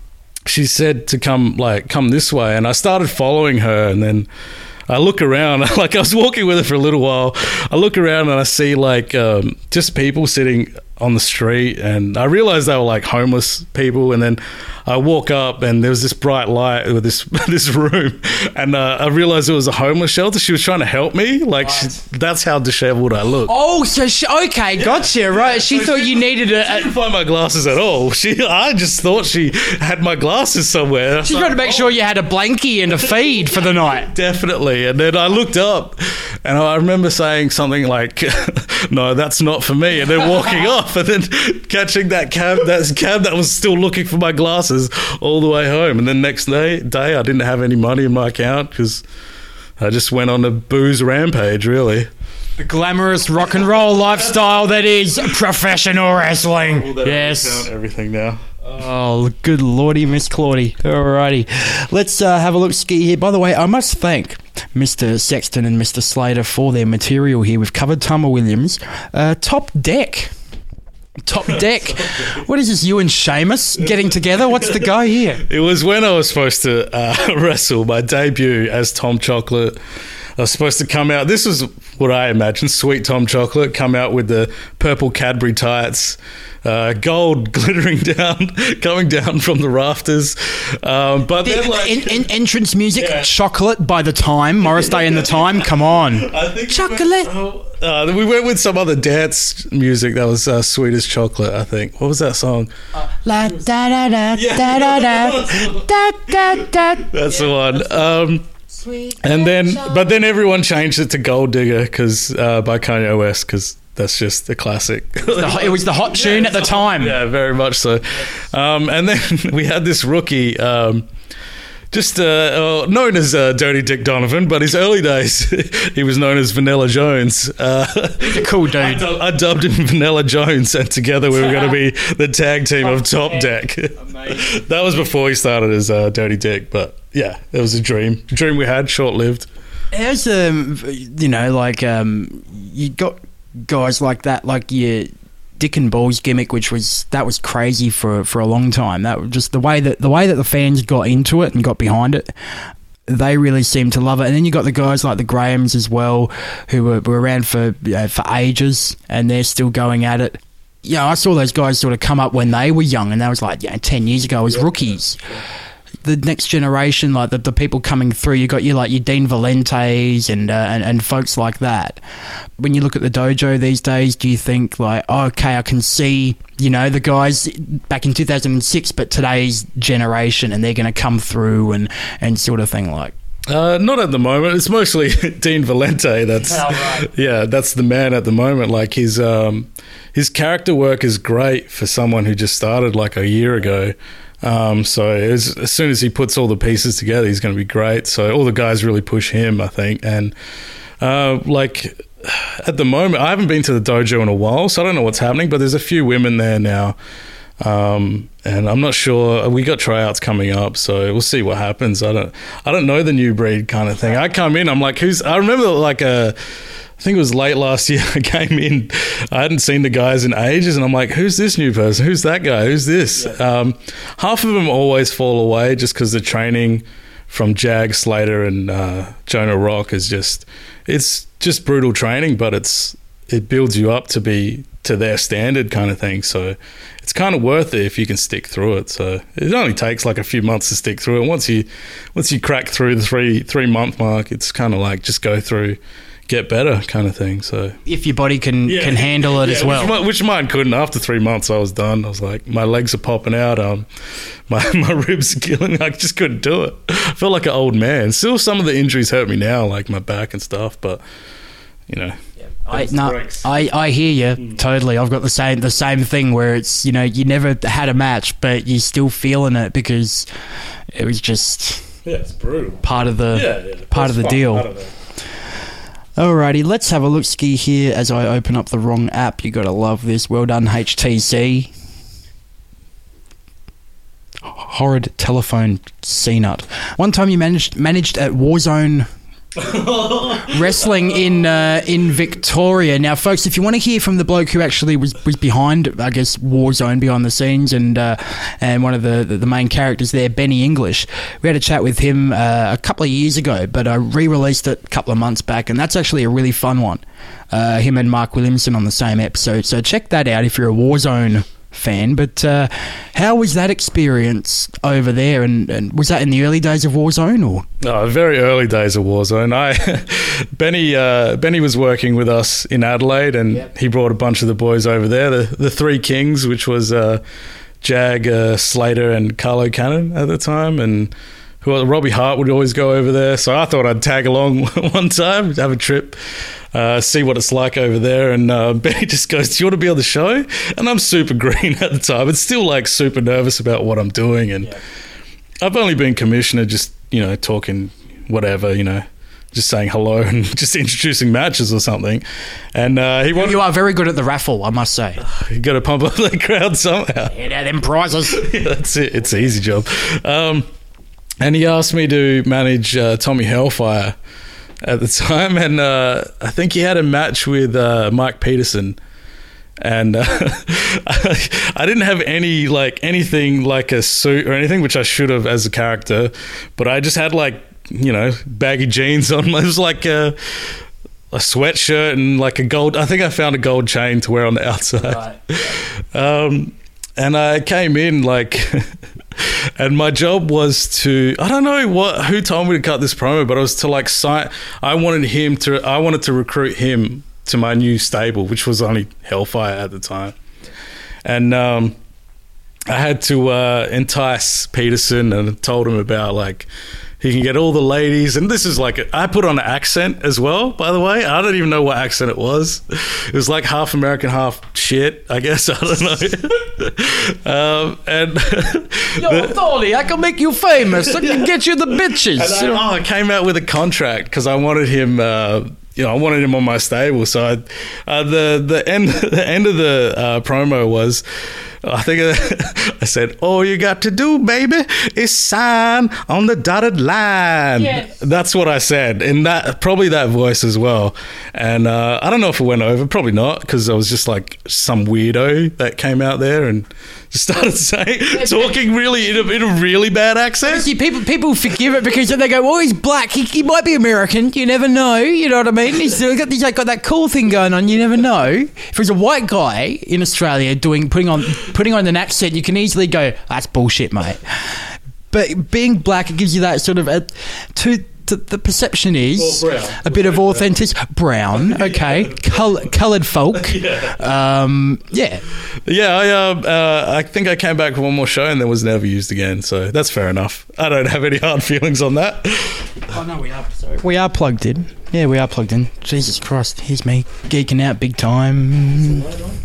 she said to come like come this way, and I started following her, and then I look around, like I was walking with her for a little while. I look around and I see like um, just people sitting on the street, and I realized they were like homeless people. And then I walk up, and there was this bright light with this this room, and uh, I realized it was a homeless shelter. She was trying to help me. Like she, that's how disheveled I look. Oh, so she, okay, gotcha. Right, she thought you needed a. She didn't find my glasses at all. She, I just thought she had my glasses somewhere. She tried to make sure you had a blankie and a feed for the night. Definitely. And then I looked up, and I remember saying something like, "No, that's not for me," and then walking off, and then catching that cab, that cab that was still looking for my glasses all the way home. And then next day, day I didn't have any money in my account because I just went on a booze rampage, really. The glamorous rock and roll lifestyle that is professional wrestling. Yes. Everything now. Oh, good lordy, Miss Claudie. Alrighty. Let's uh, have a look ski here. By the way, I must thank Mister Sexton and Mister Slater for their material here. We've covered Tama Williams. Uh, Top Deck. Top Deck. What is this, you and Sheamus getting together? What's the guy here? It was when I was supposed to uh, wrestle my debut as Tom Chocolate. I was supposed to come out. This is what I imagine. Sweet Tom Chocolate come out with the purple Cadbury tights, uh, gold glittering down, coming down from the rafters. Um, but the, then, like, in, in, entrance music, yeah. Chocolate by the Time, Morris Day and the Time. Come on, I think Chocolate. We went, oh, uh, we went with some other dance music that was uh, Sweet as Chocolate. I think. What was that song? La da da da da da da da da da. That's the one. Um, And then, but then everyone changed it to Gold Digger because uh, by Kanye West, because that's just a classic. It was the hot tune yeah, at the time. Yeah, very much so. Um, and then we had this rookie, um, just uh, uh, known as uh, Dirty Dick Donovan, but his early days he was known as Vanilla Jones. Uh, He's a cool dude. I, du- I dubbed him Vanilla Jones, and together we were going to be the tag team of Top Deck. Amazing. That was before he started as uh, Dirty Dick, but. Yeah, it was a dream. Dream we had, short-lived. How's, um, you know, like, um, you got guys like that, like your Dick and Balls gimmick, which was, that was crazy for, for a long time. That was just the way that, the way that the fans got into it and got behind it. They really seemed to love it. And then you got the guys like the Grahams as well, who were, were around for, you know, for ages, and they're still going at it. Yeah, I saw those guys sort of come up when they were young, and that was like, yeah, ten years ago as rookies. The next generation, like the, the people coming through, you got you like your Dean Valentes and, uh, and and folks like that. When you look at the dojo these days, do you think like, oh, okay, I can see, you know, the guys back in two thousand six, but today's generation, and they're going to come through and, and sort of thing like? Uh, not at the moment. It's mostly Dean Valente. That's oh, right. Yeah, that's the man at the moment. Like his um, his character work is great for someone who just started like a year ago. Um, so as, as soon as he puts all the pieces together, he's going to be great. So all the guys really push him, I think. And uh, like at the moment, I haven't been to the dojo in a while, so I don't know what's happening. But there's a few women there now, um, and I'm not sure. We got tryouts coming up, so we'll see what happens. I don't, I don't know the new breed kind of thing. I come in, I'm like, who's? I remember like a. I think it was late last year I came in. I hadn't seen the guys in ages, and I'm like, who's this new person? Who's that guy? Who's this? Yeah. Um, half of them always fall away just because the training from Jag, Slater, and uh, Jonah Rock is just, it's just brutal training, but it's it builds you up to be to their standard kind of thing. So it's kind of worth it if you can stick through it. So it only takes like a few months to stick through it. Once you once you crack through the three three month mark, it's kind of like just go through. Get better kind of thing. So if your body can yeah. can handle it yeah, as well, which, which mine couldn't. After three months I was done. I was like, my legs are popping out, um my, my ribs are killing. I just couldn't do it. I felt like an old man. Still some of the injuries hurt me now, like my back and stuff, but you know, yeah. I no, I, I hear you mm. totally. I've got the same the same thing where it's, you know, you never had a match but you're still feeling it because it was just yeah, it's brutal. Part of the yeah, yeah, part of the fun. deal. I don't know. Alrighty, let's have a look ski here as I open up the wrong app. You gotta love this. Well done, H T C. Horrid telephone C-nut. One time you managed managed at Warzone wrestling in uh, in Victoria. Now, folks, if you want to hear from the bloke who actually was, was behind, I guess, Warzone behind the scenes and uh, and one of the, the, the main characters there, Benny English, we had a chat with him uh, a couple of years ago, but I re-released it a couple of months back, and that's actually a really fun one. Uh, him and Mark Williamson on the same episode, so check that out if you're a Warzone fan. But uh, how was that experience over there, and, and was that in the early days of Warzone or? Oh, very early days of Warzone. I Benny uh, Benny was working with us in Adelaide, and yep. he brought a bunch of the boys over there, the, the Three Kings, which was uh, Jag, uh, Slater and Carlo Cannon at the time, and who, Robbie Hart would always go over there, so I thought I'd tag along one time, have a trip. Uh, see what it's like over there, and uh, Benny just goes, do you want to be on the show? And I'm super green at the time, but still like super nervous about what I'm doing, and yeah. I've only been commissioner, just, you know, talking whatever, you know, just saying hello and just introducing matches or something. And uh, he wanted, you are very good at the raffle, I must say. You got to pump up the crowd somehow. Yeah, now them prizes. Yeah, that's it. It's an easy job. Um, and he asked me to manage uh, Tommy Hellfire at the time, and uh, I think he had a match with uh, Mike Peterson, and uh, I, I didn't have any like anything like a suit or anything, which I should have as a character, but I just had like, you know, baggy jeans on. It was like a, a sweatshirt and like a gold, I think I found a gold chain to wear on the outside. Right. um, and I came in like and my job was to, I don't know what who told me to cut this promo, but it was to like sign, I wanted him to I wanted to recruit him to my new stable, which was only Hellfire at the time. And um, I had to uh, entice Peterson and told him about like he can get all the ladies, and this is like I put on an accent as well, by the way. I don't even know what accent it was. It was like half American, half shit, I guess. I don't know. um, and Yo, Thorny, I can make you famous. I can get you the bitches. And I, oh, I came out with a contract because I wanted him. Uh, you know, I wanted him on my stable. So I, uh, the the end the end of the uh, promo was, I think I, I said, all you got to do, baby, is sign on the dotted line. Yes. That's what I said, in that probably that voice as well. And uh, I don't know if it went over, probably not, because I was just like some weirdo that came out there and just started saying, talking really in a, in a really bad accent. See, people people forgive it because they go, well, he's black, he, he might be American, you never know, you know what I mean? He's got, he's like got that cool thing going on, you never know. If he's a white guy in Australia doing putting on putting on an accent, you can easily go, that's bullshit, mate. But being black, it gives you that sort of a, to, to the perception is a bit of authentic brown, okay, Col- coloured folk, yeah. Um, yeah, yeah. I uh, uh, I think I came back for one more show and then was never used again. So that's fair enough. I don't have any hard feelings on that. Oh no, we are. Sorry, we are plugged in. Yeah, we are plugged in. Jesus Christ, here's me geeking out big time.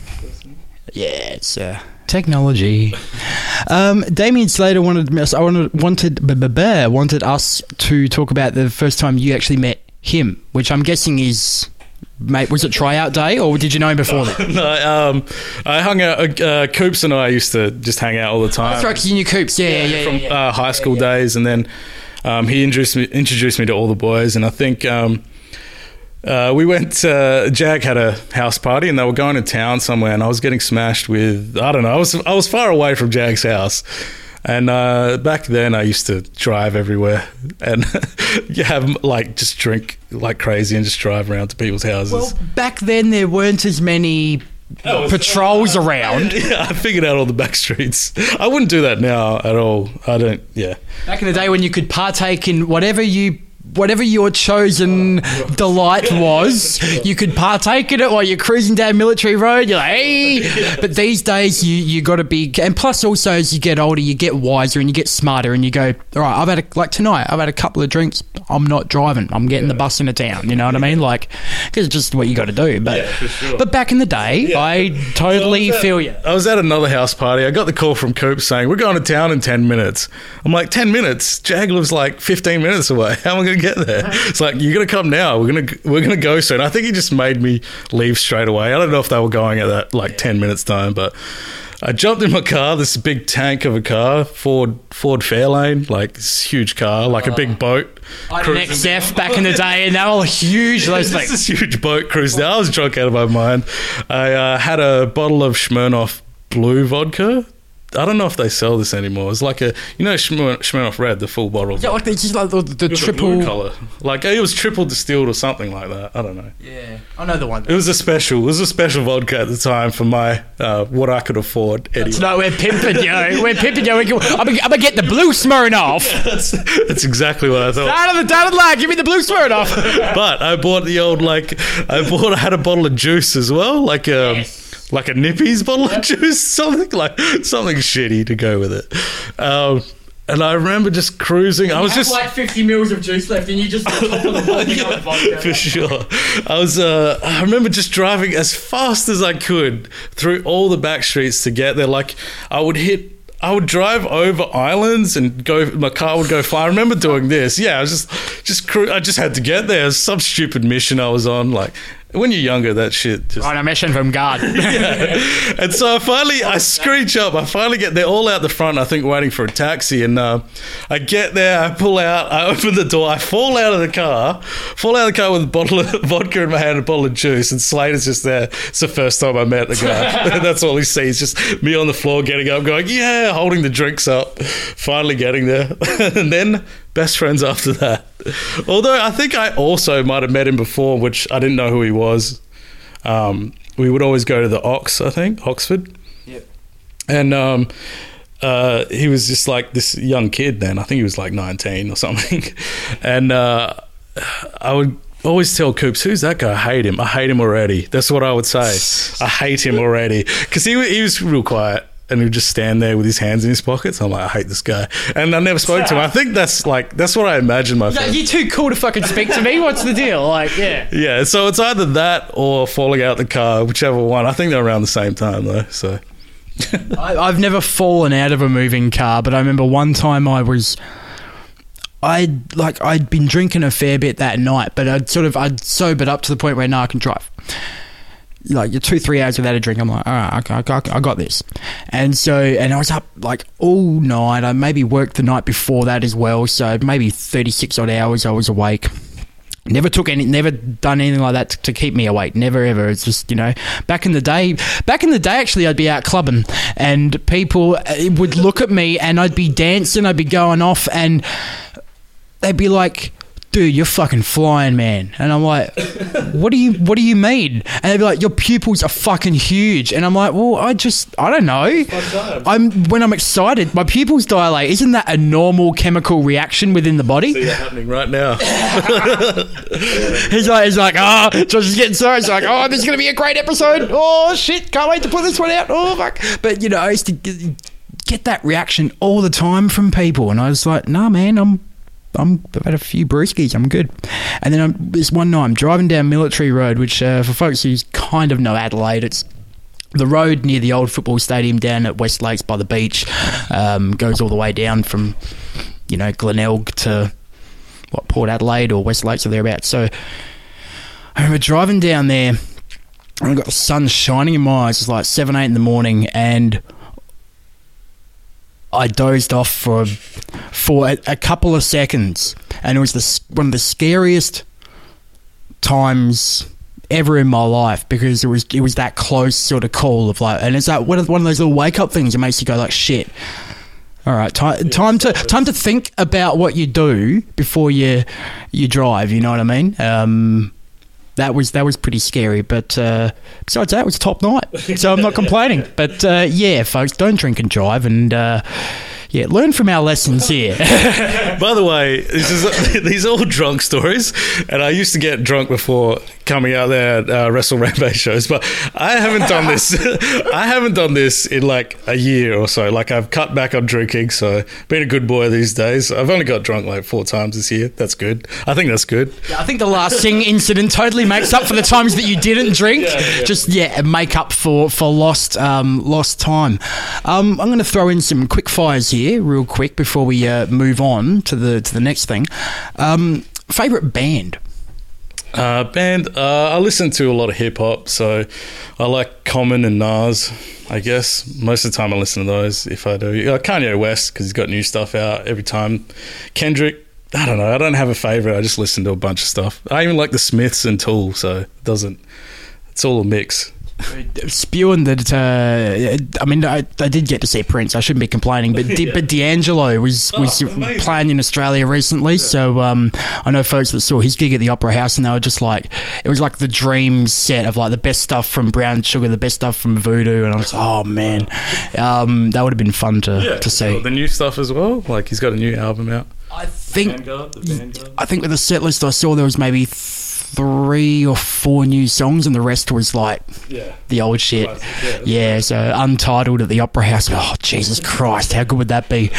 Yeah, it's uh, technology. Um, Damien Slater wanted us. I wanted wanted b- b- b- wanted us to talk about the first time you actually met him, which I'm guessing is. Mate, was it tryout day or did you know him before that? no, um, I hung out. Uh, Coops and I used to just hang out all the time. That's right, because you knew Coops, yeah, yeah, yeah from yeah, yeah. Uh, high school yeah, yeah. days, and then um, he introduced me introduced me to all the boys, and I think. Um, Uh, we went, uh, Jag had a house party and they were going to town somewhere, and I was getting smashed with, I don't know, I was I was far away from Jag's house. And uh, back then I used to drive everywhere and you have like just drink like crazy and just drive around to people's houses. Well, back then there weren't as many oh, patrols uh, around. Yeah, I figured out all the back streets. I wouldn't do that now at all. I don't, yeah. Back in the day when you could partake in whatever you whatever your chosen delight was, you could partake in it while you're cruising down Military Road. You're like, hey! But these days, you you got to be... And plus, also, as you get older, you get wiser and you get smarter and you go, all right, I've had, a, like tonight, I've had a couple of drinks. I'm not driving. I'm getting the bus into town. You know what I mean? Like, because it's just what you got to do. But, yeah, for sure. But back in the day, yeah. I totally so I at, feel you. I was at another house party. I got the call from Coop saying, we're going to town in ten minutes. I'm like, ten minutes? Jag lives like fifteen minutes away. How am I going to get there? It's like, you're gonna come now. We're gonna we're gonna go soon. I think he just made me leave straight away. I don't know if they were going at that like ten minutes time, but I jumped in my car. This big tank of a car, Ford Ford Fairlane, like this huge car, like a big boat. I had an X F back in the day, and they were huge. Those things. This huge boat cruise. Now I was drunk out of my mind. I uh, had a bottle of Smirnoff Blue vodka. I don't know if they sell this anymore. It's like a, you know, Schmir- Smirnoff Red, the full bottle. Yeah, like it's just like the, the triple blue color. Like it was triple distilled or something like that. I don't know. Yeah, I know the one. It was a special. It was a special vodka at the time for my uh, what I could afford. Anyway. No, we're pimping, yo. We're pimping, yo. I'm gonna, I'm gonna get the blue Smirnoff. that's, that's exactly what I thought. Down of the down of the line, give me the blue Smirnoff. But I bought the old like I bought. I had a bottle of juice as well, like um, yes. Like a Nippy's bottle yep. of juice, something like something shitty to go with it. Um, and I remember just cruising. And I was you just like fifty mils of juice left, and you just top of the bottle yeah, vodka. For sure. I was. Uh, I remember just driving as fast as I could through all the back streets to get there. Like I would hit. I would drive over islands and go. My car would go fly. I remember doing this. Yeah, I was just, just. Cru- I just had to get there. It was some stupid mission I was on. Like when you're younger, that shit just. On a mission from God. Yeah. And so I finally, I screech up. I finally get there, all out the front. I think waiting for a taxi, and uh, I get there. I pull out. I open the door. I fall out of the car. Fall out of the car with a bottle of vodka in my hand, and a bottle of juice. And Slater's just there. It's the first time I met the guy. That's all he sees. Just me on the floor, getting up, going, yeah, holding the drinks up. Finally getting there, and then best friends after that. Although I think I also might have met him before, which I didn't know who he was. Um, we would always go to the Ox, I think, Oxford. Yep. And um, uh, he was just like this young kid then. I think he was like nineteen or something. And uh, I would always tell Coops, who's that guy? I hate him. I hate him already. That's what I would say. I hate him already. Because he, he was real quiet. And he would just stand there with his hands in his pockets. I'm like, I hate this guy. And I never spoke to him. I think that's like, that's what I imagine my friend. You're too cool to fucking speak to me. What's the deal? Like, yeah. Yeah, so it's either that or falling out the car, whichever one. I think they're around the same time though, so. I, I've never fallen out of a moving car, but I remember one time I was... I'd, like, I'd been drinking a fair bit that night, but I'd sort of, I'd sobered up to the point where now I can drive. Like you're two, three hours without a drink. I'm like, all right, I got, I got this. And so, and I was up like all night. I maybe worked the night before that as well. So maybe thirty-six odd hours I was awake. Never took any, never done anything like that to, to keep me awake. Never ever. It's just, you know, back in the day, back in the day, actually, I'd be out clubbing and people would look at me and I'd be dancing, I'd be going off and they'd be like, dude, you're fucking flying, man. And I'm like, what do you what do you mean? And they'd be like, your pupils are fucking huge. And I'm like, well, I just, I don't know. I'm When I'm excited, my pupils dilate. Isn't that a normal chemical reaction within the body? See that happening right now. he's like, he's like, oh, Josh is getting sorry. He's like, oh, this is going to be a great episode. Oh, shit, can't wait to put this one out. Oh, fuck. But, you know, I used to get that reaction all the time from people. And I was like, nah, man, I'm, I'm, I've had a few brewskis, I'm good. And then I'm, this one night I'm driving down Military Road, which uh, for folks who kind of know Adelaide, it's the road near the old football stadium down at West Lakes by the beach. Um, goes all the way down from, you know, Glenelg to what, Port Adelaide or West Lakes or thereabouts. So I remember driving down there and I got the sun shining in my eyes. It's like seven, eight in the morning, and I dozed off for for a, a couple of seconds, and it was the, one of the scariest times ever in my life, because it was it was that close sort of call of like, and it's like one of one of those little wake up things that makes you go like, shit. All right, time time to time to think about what you do before you you drive. You know what I mean? Um, that was that was pretty scary, but uh, besides that, it was a top night, so I'm not complaining. But uh, yeah, folks, don't drink and drive, and uh, yeah, learn from our lessons here. By the way, this is, these are all drunk stories, and I used to get drunk before coming out there at uh, Wrestle Rampage shows, but I haven't done this. I haven't done this in like a year or so. Like, I've cut back on drinking, so been a good boy these days. I've only got drunk like four times this year. That's good. I think that's good. Yeah, I think the last Sing incident totally makes up for the times that you didn't drink. Yeah, yeah. Just yeah, make up for for lost um, lost time. Um, I'm going to throw in some quick fires here, real quick, before we uh, move on to the to the next thing. Um, favorite band. Uh, band, uh, I listen to a lot of hip-hop, so I like Common and Nas, I guess. Most of the time I listen to those, if I do. Uh, Kanye West, because he's got new stuff out every time. Kendrick, I don't know. I don't have a favorite. I just listen to a bunch of stuff. I even like the Smiths and Tool, so it doesn't. It's all a mix. Spewing that, uh, I mean, I, I did get to see Prince. I shouldn't be complaining, but D- yeah. but D'Angelo was was oh, playing in Australia recently. Yeah. So um, I know folks that saw his gig at the Opera House, and they were just like, it was like the dream set of like the best stuff from Brown Sugar, the best stuff from Voodoo, and I was like, oh man, um, that would have been fun to yeah. to see. Well, the new stuff as well. Like he's got a new album out. I think. Vanguard, the Vanguard. I think with the set list I saw, there was maybe three or four new songs, and the rest was like yeah. the old shit. Yeah, yeah, so Untitled at the Opera House. Oh, Jesus Christ, how good would that be?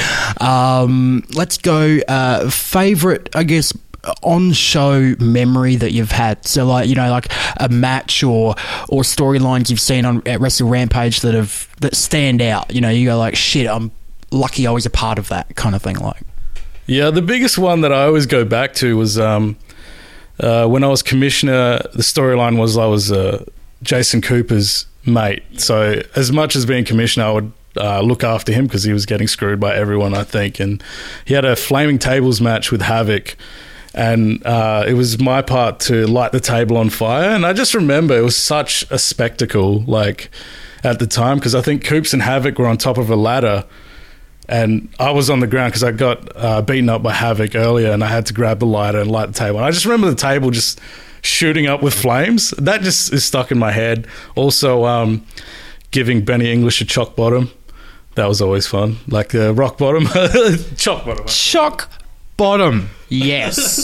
Um, let's go. Uh, favorite, I guess, on-show memory that you've had. So, like, you know, like a match or or storylines you've seen on at Wrestle Rampage that have that stand out. You know, you go like, shit, I'm lucky I was a part of that kind of thing. Like, yeah, the biggest one that I always go back to was. Um, Uh, when I was commissioner, the storyline was I was uh, Jason Cooper's mate. So as much as being commissioner, I would uh, look after him because he was getting screwed by everyone, I think. And he had a Flaming Tables match with Havoc, and uh, it was my part to light the table on fire. And I just remember it was such a spectacle, like at the time, because I think Coops and Havoc were on top of a ladder. And I was on the ground because I got uh, beaten up by Havoc earlier, and I had to grab the lighter and light the table. And I just remember the table just shooting up with flames. That just is stuck in my head. Also, um, giving Benny English a chock bottom. That was always fun. Like the rock bottom. Chock bottom. Chock bottom. Yes.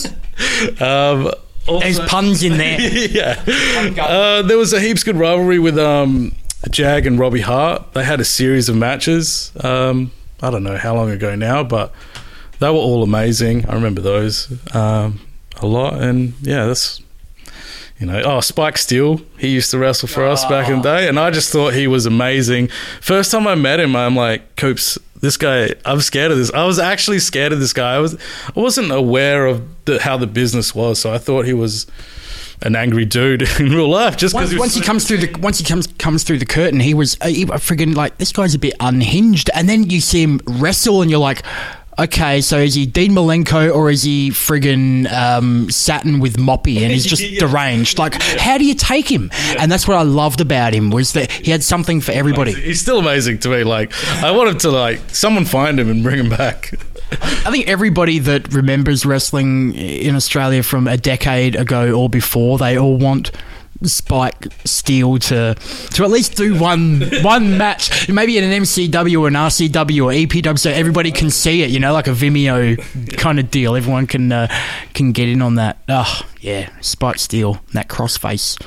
um, also, There's puns in there. yeah. Uh, there was a heaps good rivalry with um, Jag and Robbie Hart. They had a series of matches. Um I don't know how long ago now, but they were all amazing. I remember those um, a lot. And yeah, that's, you know, oh, Spike Steele, he used to wrestle for us oh. back in the day, and I just thought he was amazing. First time I met him, I'm like, Coops, this guy, I'm scared of this. I was actually scared of this guy. I, was, I wasn't aware of the, how the business was, so I thought he was an angry dude in real life. Just once, he once he comes through the once he comes comes through the curtain, he was uh, he, friggin' like, this guy's a bit unhinged. And then you see him wrestle, and you're like, okay, so is he Dean Malenko or is he friggin' um, Saturn with Moppy and he's just yeah. deranged? Like, yeah. how do you take him? Yeah. And that's what I loved about him, was that he had something for everybody. He's still amazing to me. Like, I wanted to like someone find him and bring him back. I think everybody that remembers wrestling in Australia from a decade ago or before, they all want Spike Steele to to at least do one one match, maybe in an M C W or an R C W or E P W, so everybody can see it. You know, like a Vimeo kind of deal. Everyone can uh, can get in on that. Oh yeah, Spike Steele, that crossface.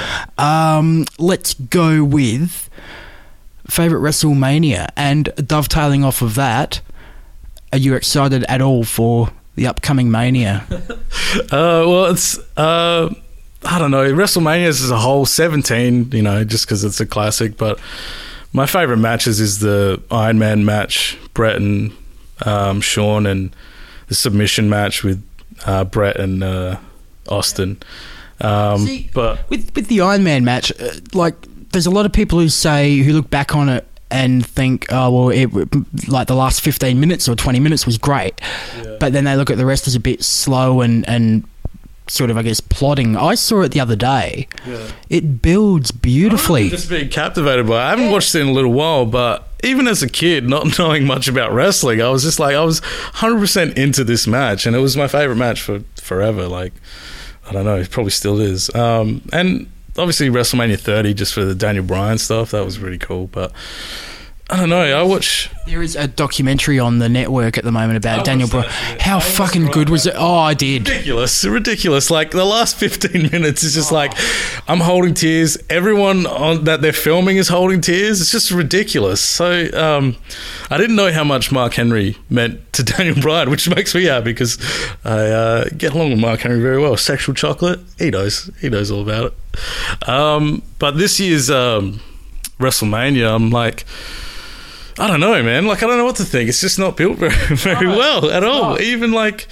Um, let's go with favorite WrestleMania, and dovetailing off of that, are you excited at all for the upcoming Mania? uh, well, it's. Uh I don't know, WrestleMania as a whole, seventeen, you know, just because it's a classic. But my favourite matches is the Iron Man match, Brett and um, Shawn, and the submission match with uh, Brett and uh, Austin. Um, See, but with with the Iron Man match, uh, like, there's a lot of people who say, who look back on it and think, oh, well, it, like the last fifteen minutes or twenty minutes was great. Yeah. But then they look at the rest as a bit slow and, and sort of, I guess, plotting. I saw it the other day. Yeah. It builds beautifully. I'm just being captivated by it. I haven't watched it in a little while, but even as a kid, not knowing much about wrestling, I was just like, I was one hundred percent into this match, and it was my favourite match for forever. Like, I don't know, it probably still is. Um, and obviously WrestleMania thirty, just for the Daniel Bryan stuff, that was really cool. But I don't know, I watch... There is a documentary on the network at the moment about I Daniel Bryan. How fucking good was it? Oh, I did. Ridiculous, ridiculous. Like, the last fifteen minutes is just oh. like, I'm holding tears. Everyone on that they're filming is holding tears. It's just ridiculous. So, um, I didn't know how much Mark Henry meant to Daniel Bryan, which makes me happy because I uh, get along with Mark Henry very well. Sexual chocolate, he knows. He knows all about it. Um, but this year's um, WrestleMania, I'm like... I don't know, man. Like, I don't know what to think. It's just not built very, very no, well at all. Not. Even, like,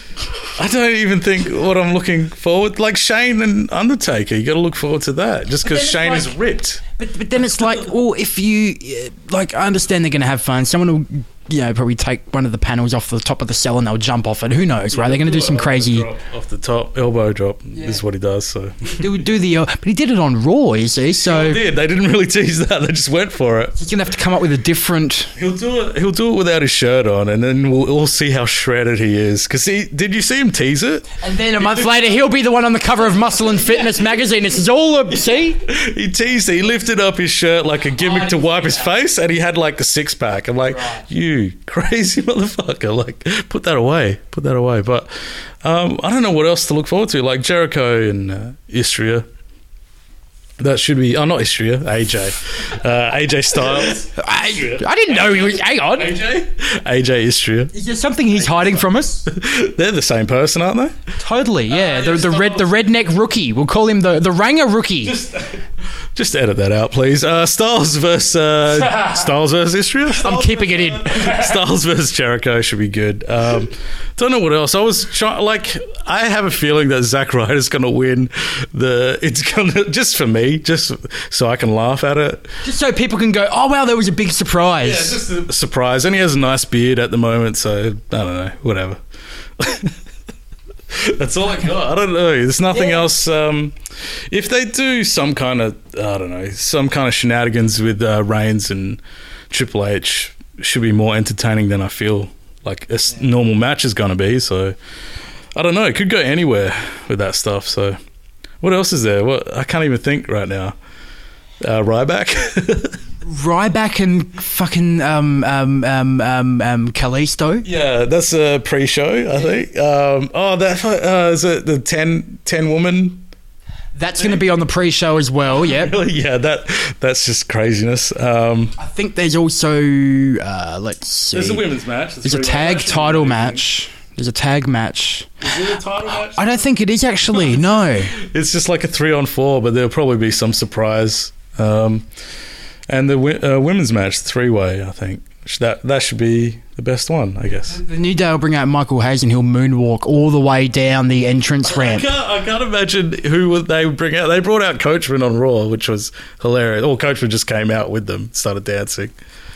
I don't even think what I'm looking forward... Like, Shane and Undertaker, you got to look forward to that. Just because Shane like, is ripped. But, but then it's like, well, if you, uh, like, I understand they're going to have fun. Someone will, you know, probably take one of the panels off the top of the cell and they'll jump off it. Who knows, right? They're going to do some crazy... Drop off the top, elbow drop yeah. is what he does, so... do, do the, uh, but he did it on Raw, you see, so... He did. They didn't really tease that. They just went for it. He's going to have to come up with a different... He'll do it He'll do it without his shirt on, and then we'll all see how shredded he is. Because he... Did you see him tease it? And then a month later, he'll be the one on the cover of Muscle and Fitness magazine. This is all a... See? He teased it. He lifted up his shirt like a gimmick to wipe his face, and he had like a six-pack. I'm like, right. You crazy motherfucker, like put that away put that away but um I don't know what else to look forward to, like Jericho and uh, Istria. That should be oh not Istria A J uh, A J Styles. I, I didn't know he was hang on A J A J Istria. Is there something he's hiding from us? They're the same person, aren't they? Totally, yeah. Uh, the the red the redneck rookie, we'll call him the the Ranger rookie. Just, just edit that out, please. uh Styles versus uh, Styles versus Istria. I'm keeping it in. Styles versus Jericho should be good. um Don't know what else. I was trying, like, I have a feeling that Zack Ryder's going to win the. It's going to just for me, just so I can laugh at it. Just so people can go, oh wow, that was a big surprise. Yeah, just a surprise. And he has a nice beard at the moment, so I don't know, whatever. That's all I got. I don't know. There's nothing yeah. else. Um, if they do some kind of, I don't know, some kind of shenanigans with uh, Reigns and Triple H, should be more entertaining than I feel like a normal match is going to be. So I don't know. It could go anywhere with that stuff. So what else is there? What I can't even think right now. Uh, Ryback. Ryback and fucking um, um, um, um, um, Kalisto. Yeah, that's a pre-show, I think. Um, oh, that uh, is it the ten, ten woman. That's going to be on the pre-show as well. Yeah, really? Yeah, that that's just craziness. Um, I think there's also uh, let's see. There's a women's match. There's, there's a tag title match. There's a tag match. Is it a title match? I don't think it is actually. No, it's just like a three on four, but there'll probably be some surprise. Um, and the uh, women's match, three way, I think. That that should be the best one, I guess. The New Day will bring out Michael Hayes and he'll moonwalk all the way down the entrance ramp. I can't, I can't imagine who would they would bring out. They brought out Coachman on Raw, which was hilarious. Or Coachman just came out with them, started dancing.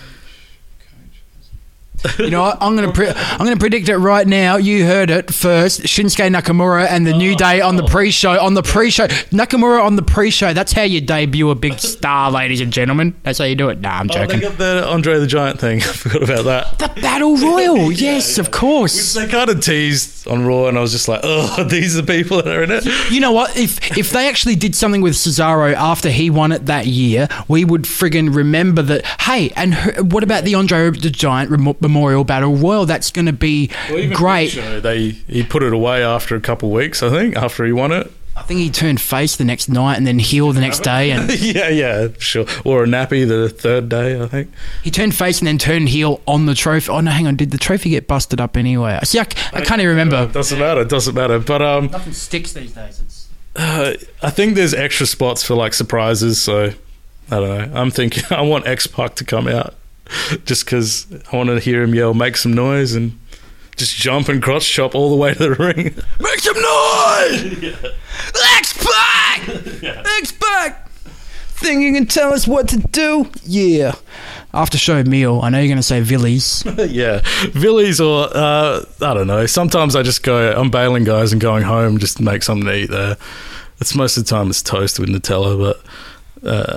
You know what? I'm gonna pre- I'm gonna predict it right now. You heard it first. Shinsuke Nakamura and the oh, New Day on the pre-show. On the pre-show, Nakamura on the pre-show. That's how you debut a big star, ladies and gentlemen. That's how you do it. Nah, I'm joking. Oh, they got the Andre the Giant thing. I forgot about that. The Battle Royal. Yes, yeah, yeah. Of course. Which they kind of teased on Raw, and I was just like, oh, these are the people that are in it. You know what? If if they actually did something with Cesaro after he won it that year, we would friggin' remember that. Hey, and her, what about the Andre the Giant rem- Memorial Battle Royal? That's going to be well, great. Show, they he put it away after a couple of weeks, I think, after he won it. I think he turned face the next night and then heel the next day. And yeah, yeah, sure. Or a nappy the third day, I think. He turned face and then turned heel on the trophy. Oh, no, hang on. Did the trophy get busted up anyway? See, I, I can't even remember. It doesn't matter. It doesn't matter. But um, nothing sticks these days. It's... Uh, I think there's extra spots for, like, surprises. So, I don't know. I'm thinking I want X-Pac to come out just because I want to hear him yell, make some noise, and just jump and crotch chop all the way to the ring. Make some noise! Yeah. X-Pac! Yeah. X-Pac! Think you can tell us what to do? Yeah. After show meal, I know you're going to say Villies. Yeah. Villies or, uh, I don't know. Sometimes I just go, I'm bailing guys and going home just to make something to eat there. It's most of the time it's toast with Nutella, but... Uh,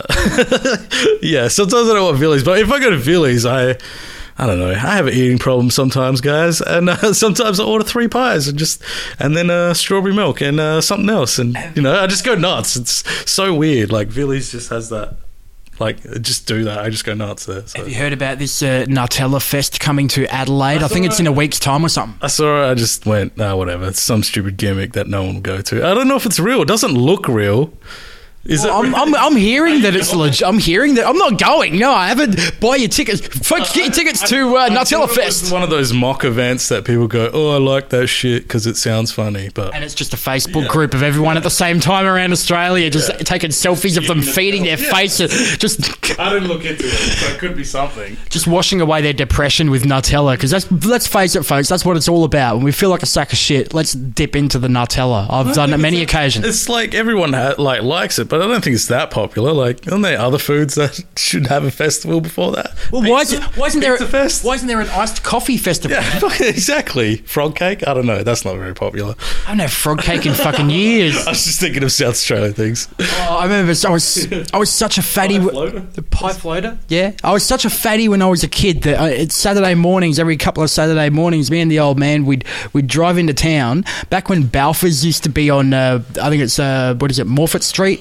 yeah, sometimes I don't want Villies, but if I go to Villies, I... I don't know. I have an eating problem sometimes, guys, and uh, sometimes I order three pies and just and then uh, strawberry milk and uh, something else, and you know I just go nuts. It's so weird. Like Villies just has that. Like just do that. I just go nuts there. So. Have you heard about this uh, Nutella Fest coming to Adelaide? I, I think it's in a week's time or something. I saw it. I just went, nah, whatever. It's some stupid gimmick that no one will go to. I don't know if it's real. It doesn't look real. Is well, it I'm, I'm, I'm hearing that it's legit. I'm hearing that. I'm not going. No, I haven't. Buy your tickets. Folks, get your tickets to uh, Nutella Fest. It's one of those mock events that people go, oh, I like that shit because it sounds funny. But And it's just a Facebook yeah. group of everyone at the same time around Australia just yeah. taking selfies of them feeding their yeah. faces. Just I didn't look into it, so it could be something. Just washing away their depression with Nutella because that's, let's face it, folks, that's what it's all about. When we feel like a sack of shit, let's dip into the Nutella. I've done it many like, occasions. It's like everyone ha- like likes it, but but I don't think it's that popular. Like, aren't there other foods that should have a festival before that? Well, Pizza? why is it, why isn't there a, Fest? why isn't there an iced coffee festival? Yeah, exactly. Frog cake? I don't know. That's not very popular. I haven't had frog cake in fucking years. I was just thinking of South Australian things. Oh, I remember I was I was such a fatty. Pie floater? The pie floater? Yeah. I was such a fatty when I was a kid that uh, it's Saturday mornings, every couple of Saturday mornings, me and the old man, we'd we'd drive into town. Back when Balfour's used to be on, uh, I think it's, uh, what is it, Morfett Street?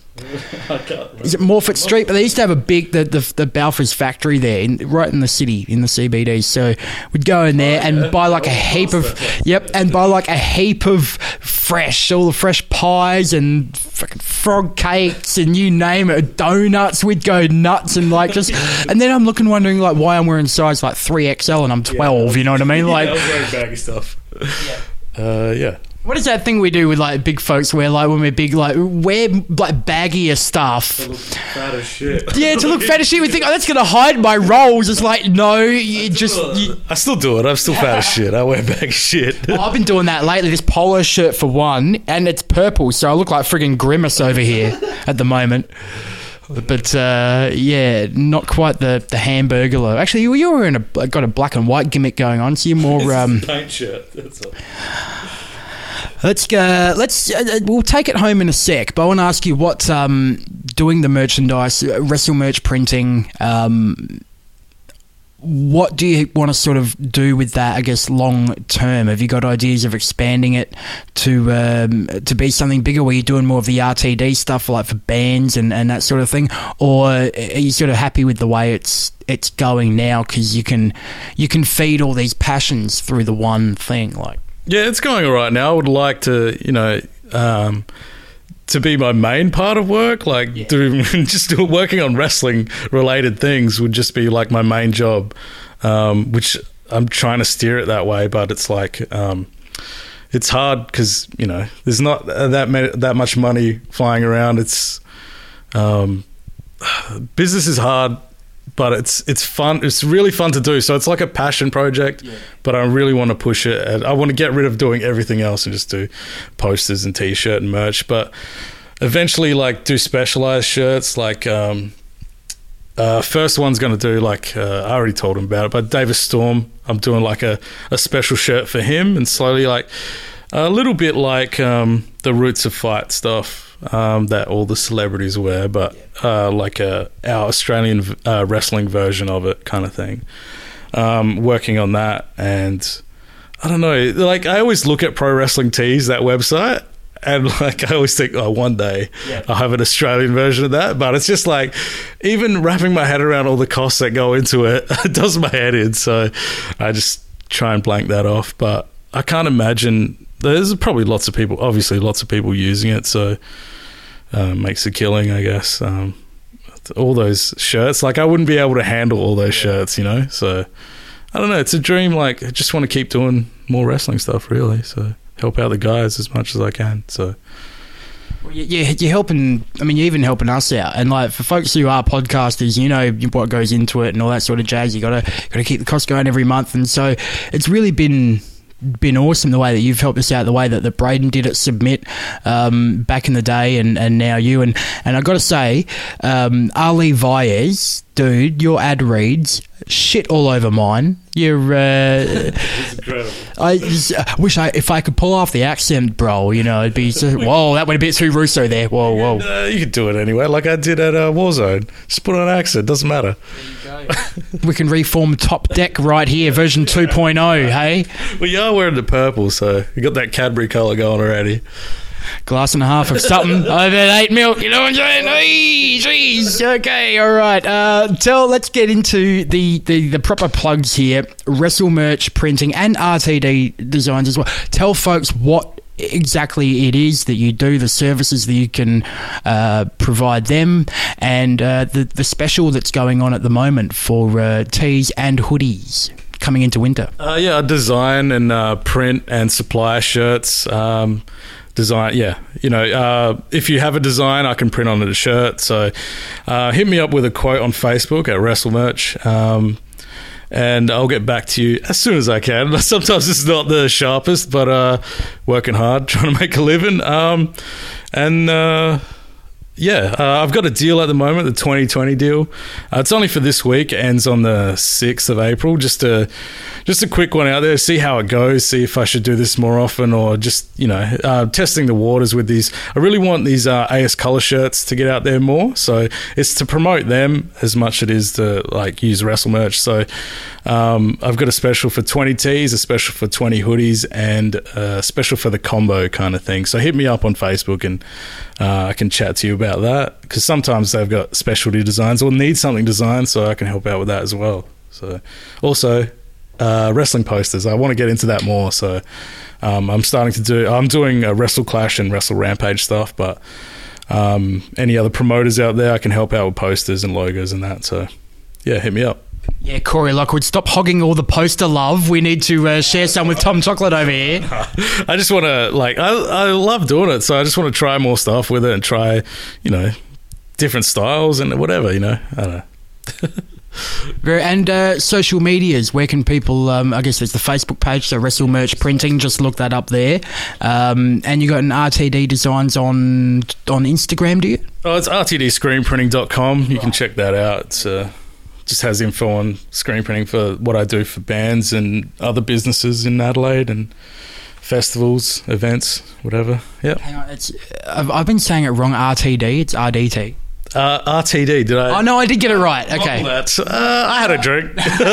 Is it Morfett Street? But they used to have a big, the, the, the Balfour's factory there, in, right in the city, in the C B D. So we'd go in there oh, and yeah. buy like a heap of, yep, and buy like a heap of fresh, all the fresh pies and fucking frog cakes and you name it, donuts. We'd go nuts and like just, and then I'm looking, wondering like why I'm wearing size like three X L and I'm twelve, yeah. You know what I mean? Like, yeah, I was wearing baggy stuff. Yeah. Uh, yeah. What is that thing we do with like big folks where like when we're big, like wear like baggier stuff? To look fat as shit. Yeah, to look fat as shit. We think, oh, that's gonna hide my rolls. It's like, no, you just. You... I still do it. I'm still fat as shit. I wear baggy shit. Well, I've been doing that lately. This polo shirt for one, and it's purple, so I look like friggin' Grimace over here at the moment. But uh, yeah, not quite the the Hamburglar. Actually, you, you were in a got a black and white gimmick going on, so you're more um, paint shirt. That's all. Let's go. Let's. Uh, we'll take it home in a sec. But I want to ask you what um, doing the merchandise, uh, Wrestle merch printing. Um, what do you want to sort of do with that? I guess long term. Have you got ideas of expanding it to um, to be something bigger? Where you're doing more of the R T D stuff, like for bands and, and that sort of thing, or are you sort of happy with the way it's it's going now? Because you can you can feed all these passions through the one thing, like. Yeah, it's going all right now. I would like to, you know, um, to be my main part of work. Like, yeah. doing, just do, working on wrestling-related things would just be like my main job, um, which I'm trying to steer it that way. But it's like, um, it's hard because, you know, there's not that many, that much money flying around. It's um, business is hard. But it's it's fun. It's really fun to do. So it's like a passion project, yeah. But I really want to push it. And I want to get rid of doing everything else and just do posters and T-shirt and merch. But eventually, like, do specialized shirts. Like, um, uh, first one's going to do, like, uh, I already told him about it, but Davis Storm, I'm doing, like, a, a special shirt for him. And slowly, like, a little bit like um, the Roots of Fight stuff. Um, that all the celebrities wear, but uh, like a our Australian uh, wrestling version of it, kind of thing. Um, working on that, and I don't know. Like, I always look at Pro Wrestling Tees, that website, and like I always think, oh, one day yeah. I'll have an Australian version of that. But it's just like, even wrapping my head around all the costs that go into it, it does my head in. So I just try and blank that off. But I can't imagine. There's probably lots of people, obviously lots of people using it, so uh, makes a killing, I guess. Um, all those shirts, like I wouldn't be able to handle all those shirts, you know? So, I don't know, it's a dream. Like, I just want to keep doing more wrestling stuff, really, so help out the guys as much as I can, so... Well, yeah, you're helping. I mean, you're even helping us out. And like for folks who are podcasters, you know what goes into it and all that sort of jazz. You gotta gotta keep the cost going every month, and so it's really been been awesome the way that you've helped us out, the way that, that Braden did at Submit um, back in the day, and, and now you. And and I got to say, um, Ali Vaez, dude, your ad reads shit all over mine. You're. Uh, it's incredible. I just, uh, wish I if I could pull off the accent, bro. You know, it'd be so, whoa, that went a bit too Russo there. Whoa, whoa. Uh, you could do it anyway, like I did at uh, Warzone. Just put on an accent, doesn't matter. There you go. We can reform Top Deck right here, version two point oh. Hey. Well, you are wearing the purple, so you got that Cadbury colour going already. Glass and a half of something over eight milk, you know what I'm saying? Hey, jeez. Okay, all right. Uh, tell. Let's get into the, the, the proper plugs here. Wrestle merch printing and R T D designs as well. Tell folks what exactly it is that you do, the services that you can uh, provide them, and uh, the the special that's going on at the moment for uh, tees and hoodies coming into winter. Uh, yeah, I design and uh, print and supply shirts. Um, design, yeah. You know, uh, if you have a design, I can print on it a shirt. So uh, hit me up with a quote on Facebook at Wrestle Merch. Um, and I'll get back to you as soon as I can. Sometimes it's not the sharpest, but uh, working hard, trying to make a living. Um, and uh, yeah, uh, I've got a deal at the moment, the twenty twenty deal. Uh, it's only for this week, ends on the sixth of April. Just a, just a quick one out there, see how it goes, see if I should do this more often or just, you know, uh, testing the waters with these. I really want these uh, A S Color shirts to get out there more. So it's to promote them as much as it is to like use Wrestle merch. So um, I've got a special for twenty tees, a special for twenty hoodies, and a special for the combo kind of thing. So hit me up on Facebook and uh, I can chat to you about that, because sometimes they've got specialty designs or need something designed, so I can help out with that as well. So also uh, wrestling posters, I want to get into that more. So um, I'm starting to do, I'm doing a Wrestle Clash and Wrestle Rampage stuff, but um, any other promoters out there, I can help out with posters and logos and that. So yeah, hit me up. Yeah, Corey Lockwood, stop hogging all the poster love. We need to uh, share some with Tom Chocolate over here. I just want to, like, I, I love doing it, so I just want to try more stuff with it and try, you know, different styles and whatever, you know. I don't know. Very, and uh, social medias, where can people, um, I guess there's the Facebook page, so Wrestle Merch Printing, just look that up there. Um, and you got an R T D Designs on on Instagram, do you? Oh, it's r t d screen printing dot com. You can check that out. It's uh, just has info on screen printing for what I do for bands and other businesses in Adelaide and festivals, events, whatever. Yeah. Hang on, it's I've, I've been saying it wrong. R T D, it's R D T. Uh, R T D, did I? Oh no, I did get it right. Okay. That. Uh, I had a drink.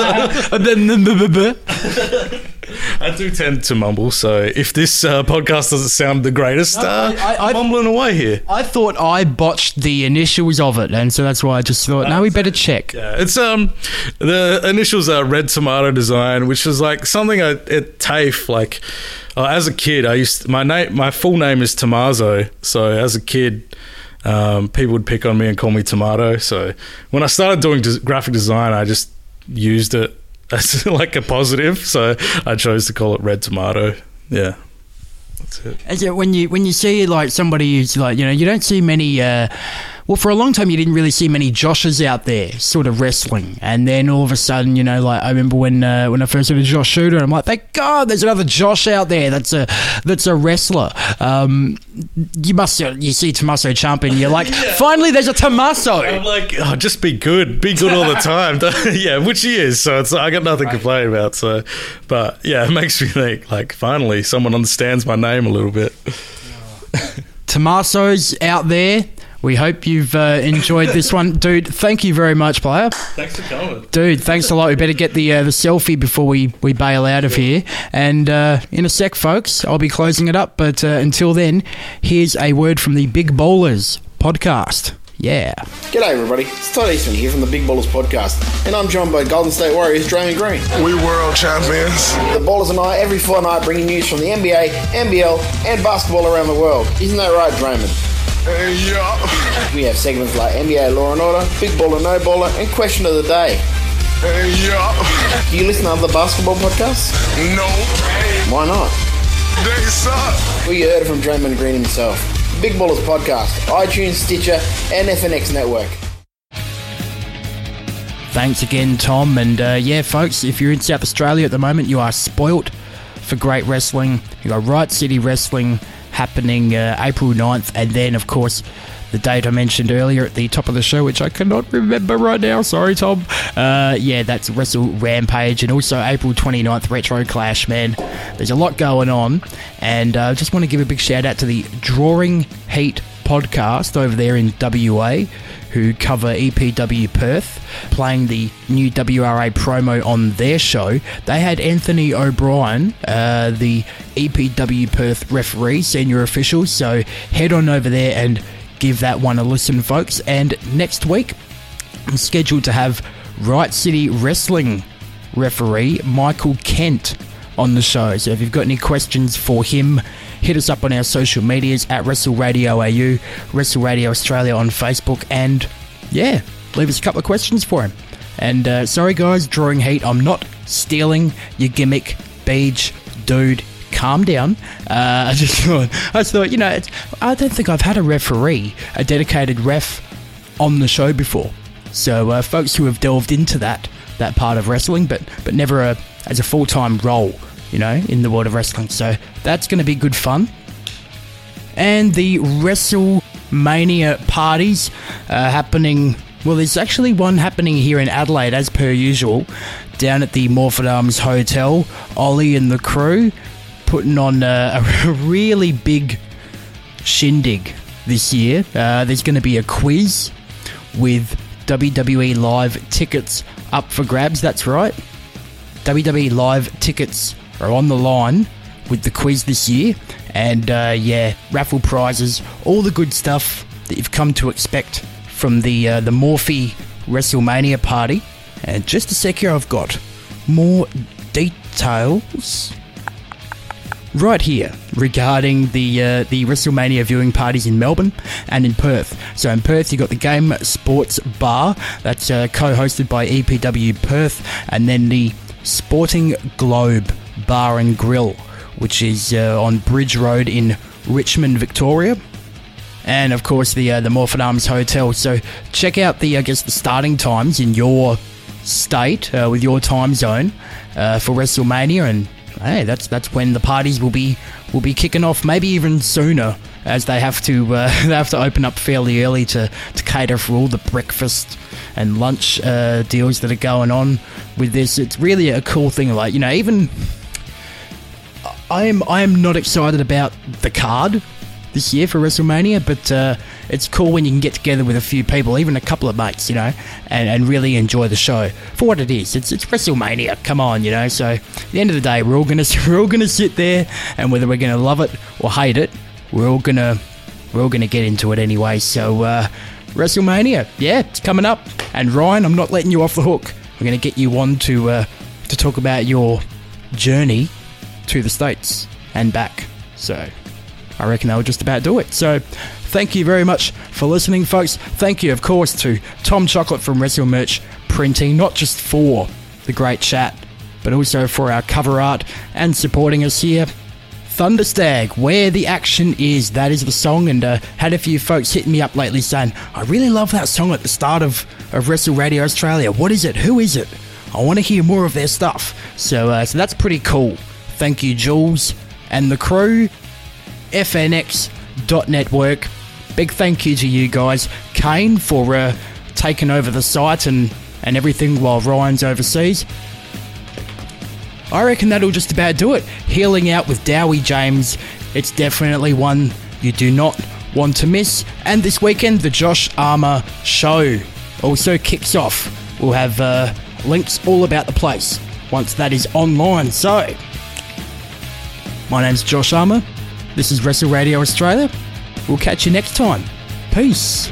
I do tend to mumble, so if this uh, podcast doesn't sound the greatest, no, uh, I, I, I'm mumbling away here. I thought I botched the initials of it, and so that's why I just thought, no, we better check. Yeah, it's um, the initials are Red Tomato Design, which is like something I, at TAFE, like uh, as a kid, I used to, my name, my full name is Tommaso, so as a kid, um, people would pick on me and call me Tomato. So when I started doing des- graphic design, I just used it as like a positive, so I chose to call it Red Tomato. Yeah, that's it. Is it when you when you see like somebody who's like, you know, you don't see many. Uh, well, for a long time, you didn't really see many Joshes out there, sort of wrestling, and then all of a sudden, you know, like I remember when uh, when I first heard of Josh Shooter, I'm like, thank God, there's another Josh out there that's a that's a wrestler. Um, you must you see Tommaso Ciampa, and you're like, yeah. Finally, there's a Tommaso. I'm like, oh, just be good, be good all the time. Yeah, which he is. So it's I got nothing right. to complain about. So, but yeah, it makes me think like finally someone understands my name a little bit. Tommaso's out there. We hope you've uh, enjoyed this one. Dude, thank you very much, player. Thanks for coming. Dude, thanks a lot. We better get the uh, the selfie before we, we bail out of here. And uh, in a sec, folks, I'll be closing it up. But uh, until then, here's a word from the Big Ballers podcast. Yeah. G'day, everybody. It's Todd Eastman here from the Big Ballers podcast. And I'm joined by Golden State Warriors, Draymond Green. We world champions. The Ballers and I, every fortnight, bringing news from the N B A, N B L, and basketball around the world. Isn't that right, Draymond? Uh, yeah. We have segments like N B A Law and Order, Big Baller, No Baller, and Question of the Day. Uh, yeah. Do you listen to other basketball podcasts? No. Why not? They suck. Well, you heard it from Draymond Green himself. Big Ballers Podcast, iTunes, Stitcher, and F N X Network. Thanks again, Tom. And uh, yeah, folks, if you're in South Australia at the moment, you are spoilt for great wrestling. You got Right City Wrestling happening uh, April ninth, and then, of course, the date I mentioned earlier at the top of the show, which I cannot remember right now. Sorry, Tom. Uh, yeah, that's Wrestle Rampage, and also April twenty-ninth, Retro Clash, man. There's a lot going on, and I uh, just want to give a big shout-out to the Drawing Heat podcast over there in W A, who cover E P W Perth, playing the new W R A promo on their show. They had Anthony O'Brien, uh, the E P W Perth referee, senior official, so head on over there and give that one a listen, folks. And next week, I'm scheduled to have Right City Wrestling referee Michael Kent on the show. So if you've got any questions for him, hit us up on our social medias at Wrestle Radio A U, Wrestle Radio Australia on Facebook, and yeah, leave us a couple of questions for him. And uh, sorry guys, Drawing Heat, I'm not stealing your gimmick, Beach, dude. Calm down. Uh, I just thought, I just thought, you know, it's, I don't think I've had a referee, a dedicated ref, on the show before. So, uh, folks who have delved into that that part of wrestling, but but never a, as a full time role, you know, in the world of wrestling. So that's going to be good fun. And the Wrestle Mania parties uh, happening. Well, there's actually one happening here in Adelaide, as per usual, down at the Morford Arms Hotel. Ollie and the crew putting on uh, a really big shindig this year. Uh, there's going to be a quiz with W W E Live tickets up for grabs. That's right. W W E Live tickets are on the line with the quiz this year. And uh, yeah, raffle prizes, all the good stuff that you've come to expect from the uh, the Morphe WrestleMania party. And just a sec here, I've got more details right here regarding the uh, the WrestleMania viewing parties in Melbourne and in Perth. So in Perth, you got the Game Sports Bar, that's uh, co-hosted by E P W Perth, and then the Sporting Globe Bar and Grill, which is uh, on Bridge Road in Richmond, Victoria. And of course the uh, the Morford Arms Hotel. So check out the I guess the starting times in your state uh, with your time zone uh, for WrestleMania, and hey, that's that's when the parties will be will be kicking off. Maybe even sooner, as they have to uh, they have to open up fairly early to, to cater for all the breakfast and lunch uh, deals that are going on with this. It's really a cool thing. Like, you know, even I am I am not excited about the card this year for WrestleMania, but uh, it's cool when you can get together with a few people, even a couple of mates, you know, and, and really enjoy the show for what it is. It's it's WrestleMania, come on, you know. So at the end of the day, we're all gonna we're all gonna sit there, and whether we're gonna love it or hate it, we're all gonna we're all gonna get into it anyway. So uh, WrestleMania, yeah, it's coming up. And Ryan, I'm not letting you off the hook. We're gonna get you on to uh, to talk about your journey to the States and back. So I reckon they'll just about do it. So thank you very much for listening, folks. Thank you, of course, to Tom Chocolate from Wrestle Merch Printing, not just for the great chat, but also for our cover art and supporting us here. Thunderstag, Where the Action Is, that is the song, and uh, had a few folks hitting me up lately saying, I really love that song at the start of, of Wrestle Radio Australia. What is it? Who is it? I want to hear more of their stuff. So, uh, so that's pretty cool. Thank you, Jules and the crew. F N X dot network. Big thank you to you guys. Kane for uh, taking over the site and, and everything while Ryan's overseas. I reckon that'll just about do it. Healing Out with Dowie James. It's definitely one you do not want to miss. And this weekend, the Josh Armour Show also kicks off. We'll have uh, links all about the place once that is online. So, my name's Josh Armour. This is Wrestle Radio Australia. We'll catch you next time. Peace.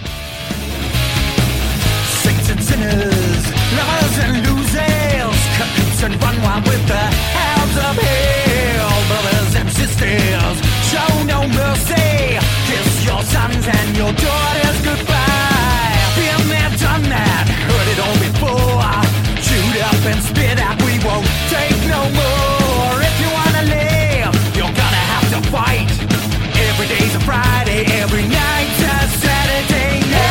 Saints and sinners, lovers and losers, cahoots and run wild with the hounds of hell. Brothers and sisters, show no mercy. Kiss your sons and your daughters goodbye. Been there, done that, heard it all before. Shoot up and spit out, we won't take no more. If you wanna live, you're gonna have to fight. Every day's a Friday, every night's a Saturday night.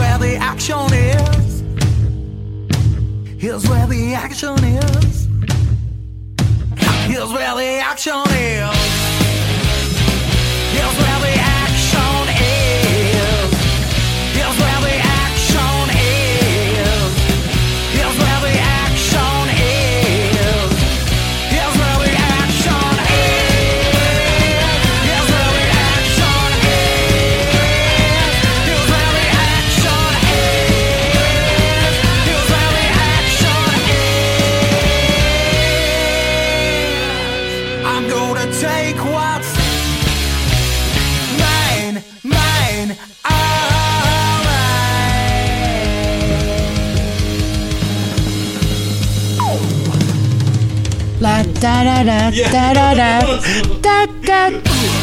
where the action is. Here's where the action is. Here's where the action is. Here's where the action is. Here's where the action is. Here's where the action is. Here's where the action is. Here's where the action is. Here's where the action is. Here's where the action is. I'm gonna take what's mine, mine, all La da da da da da da da da.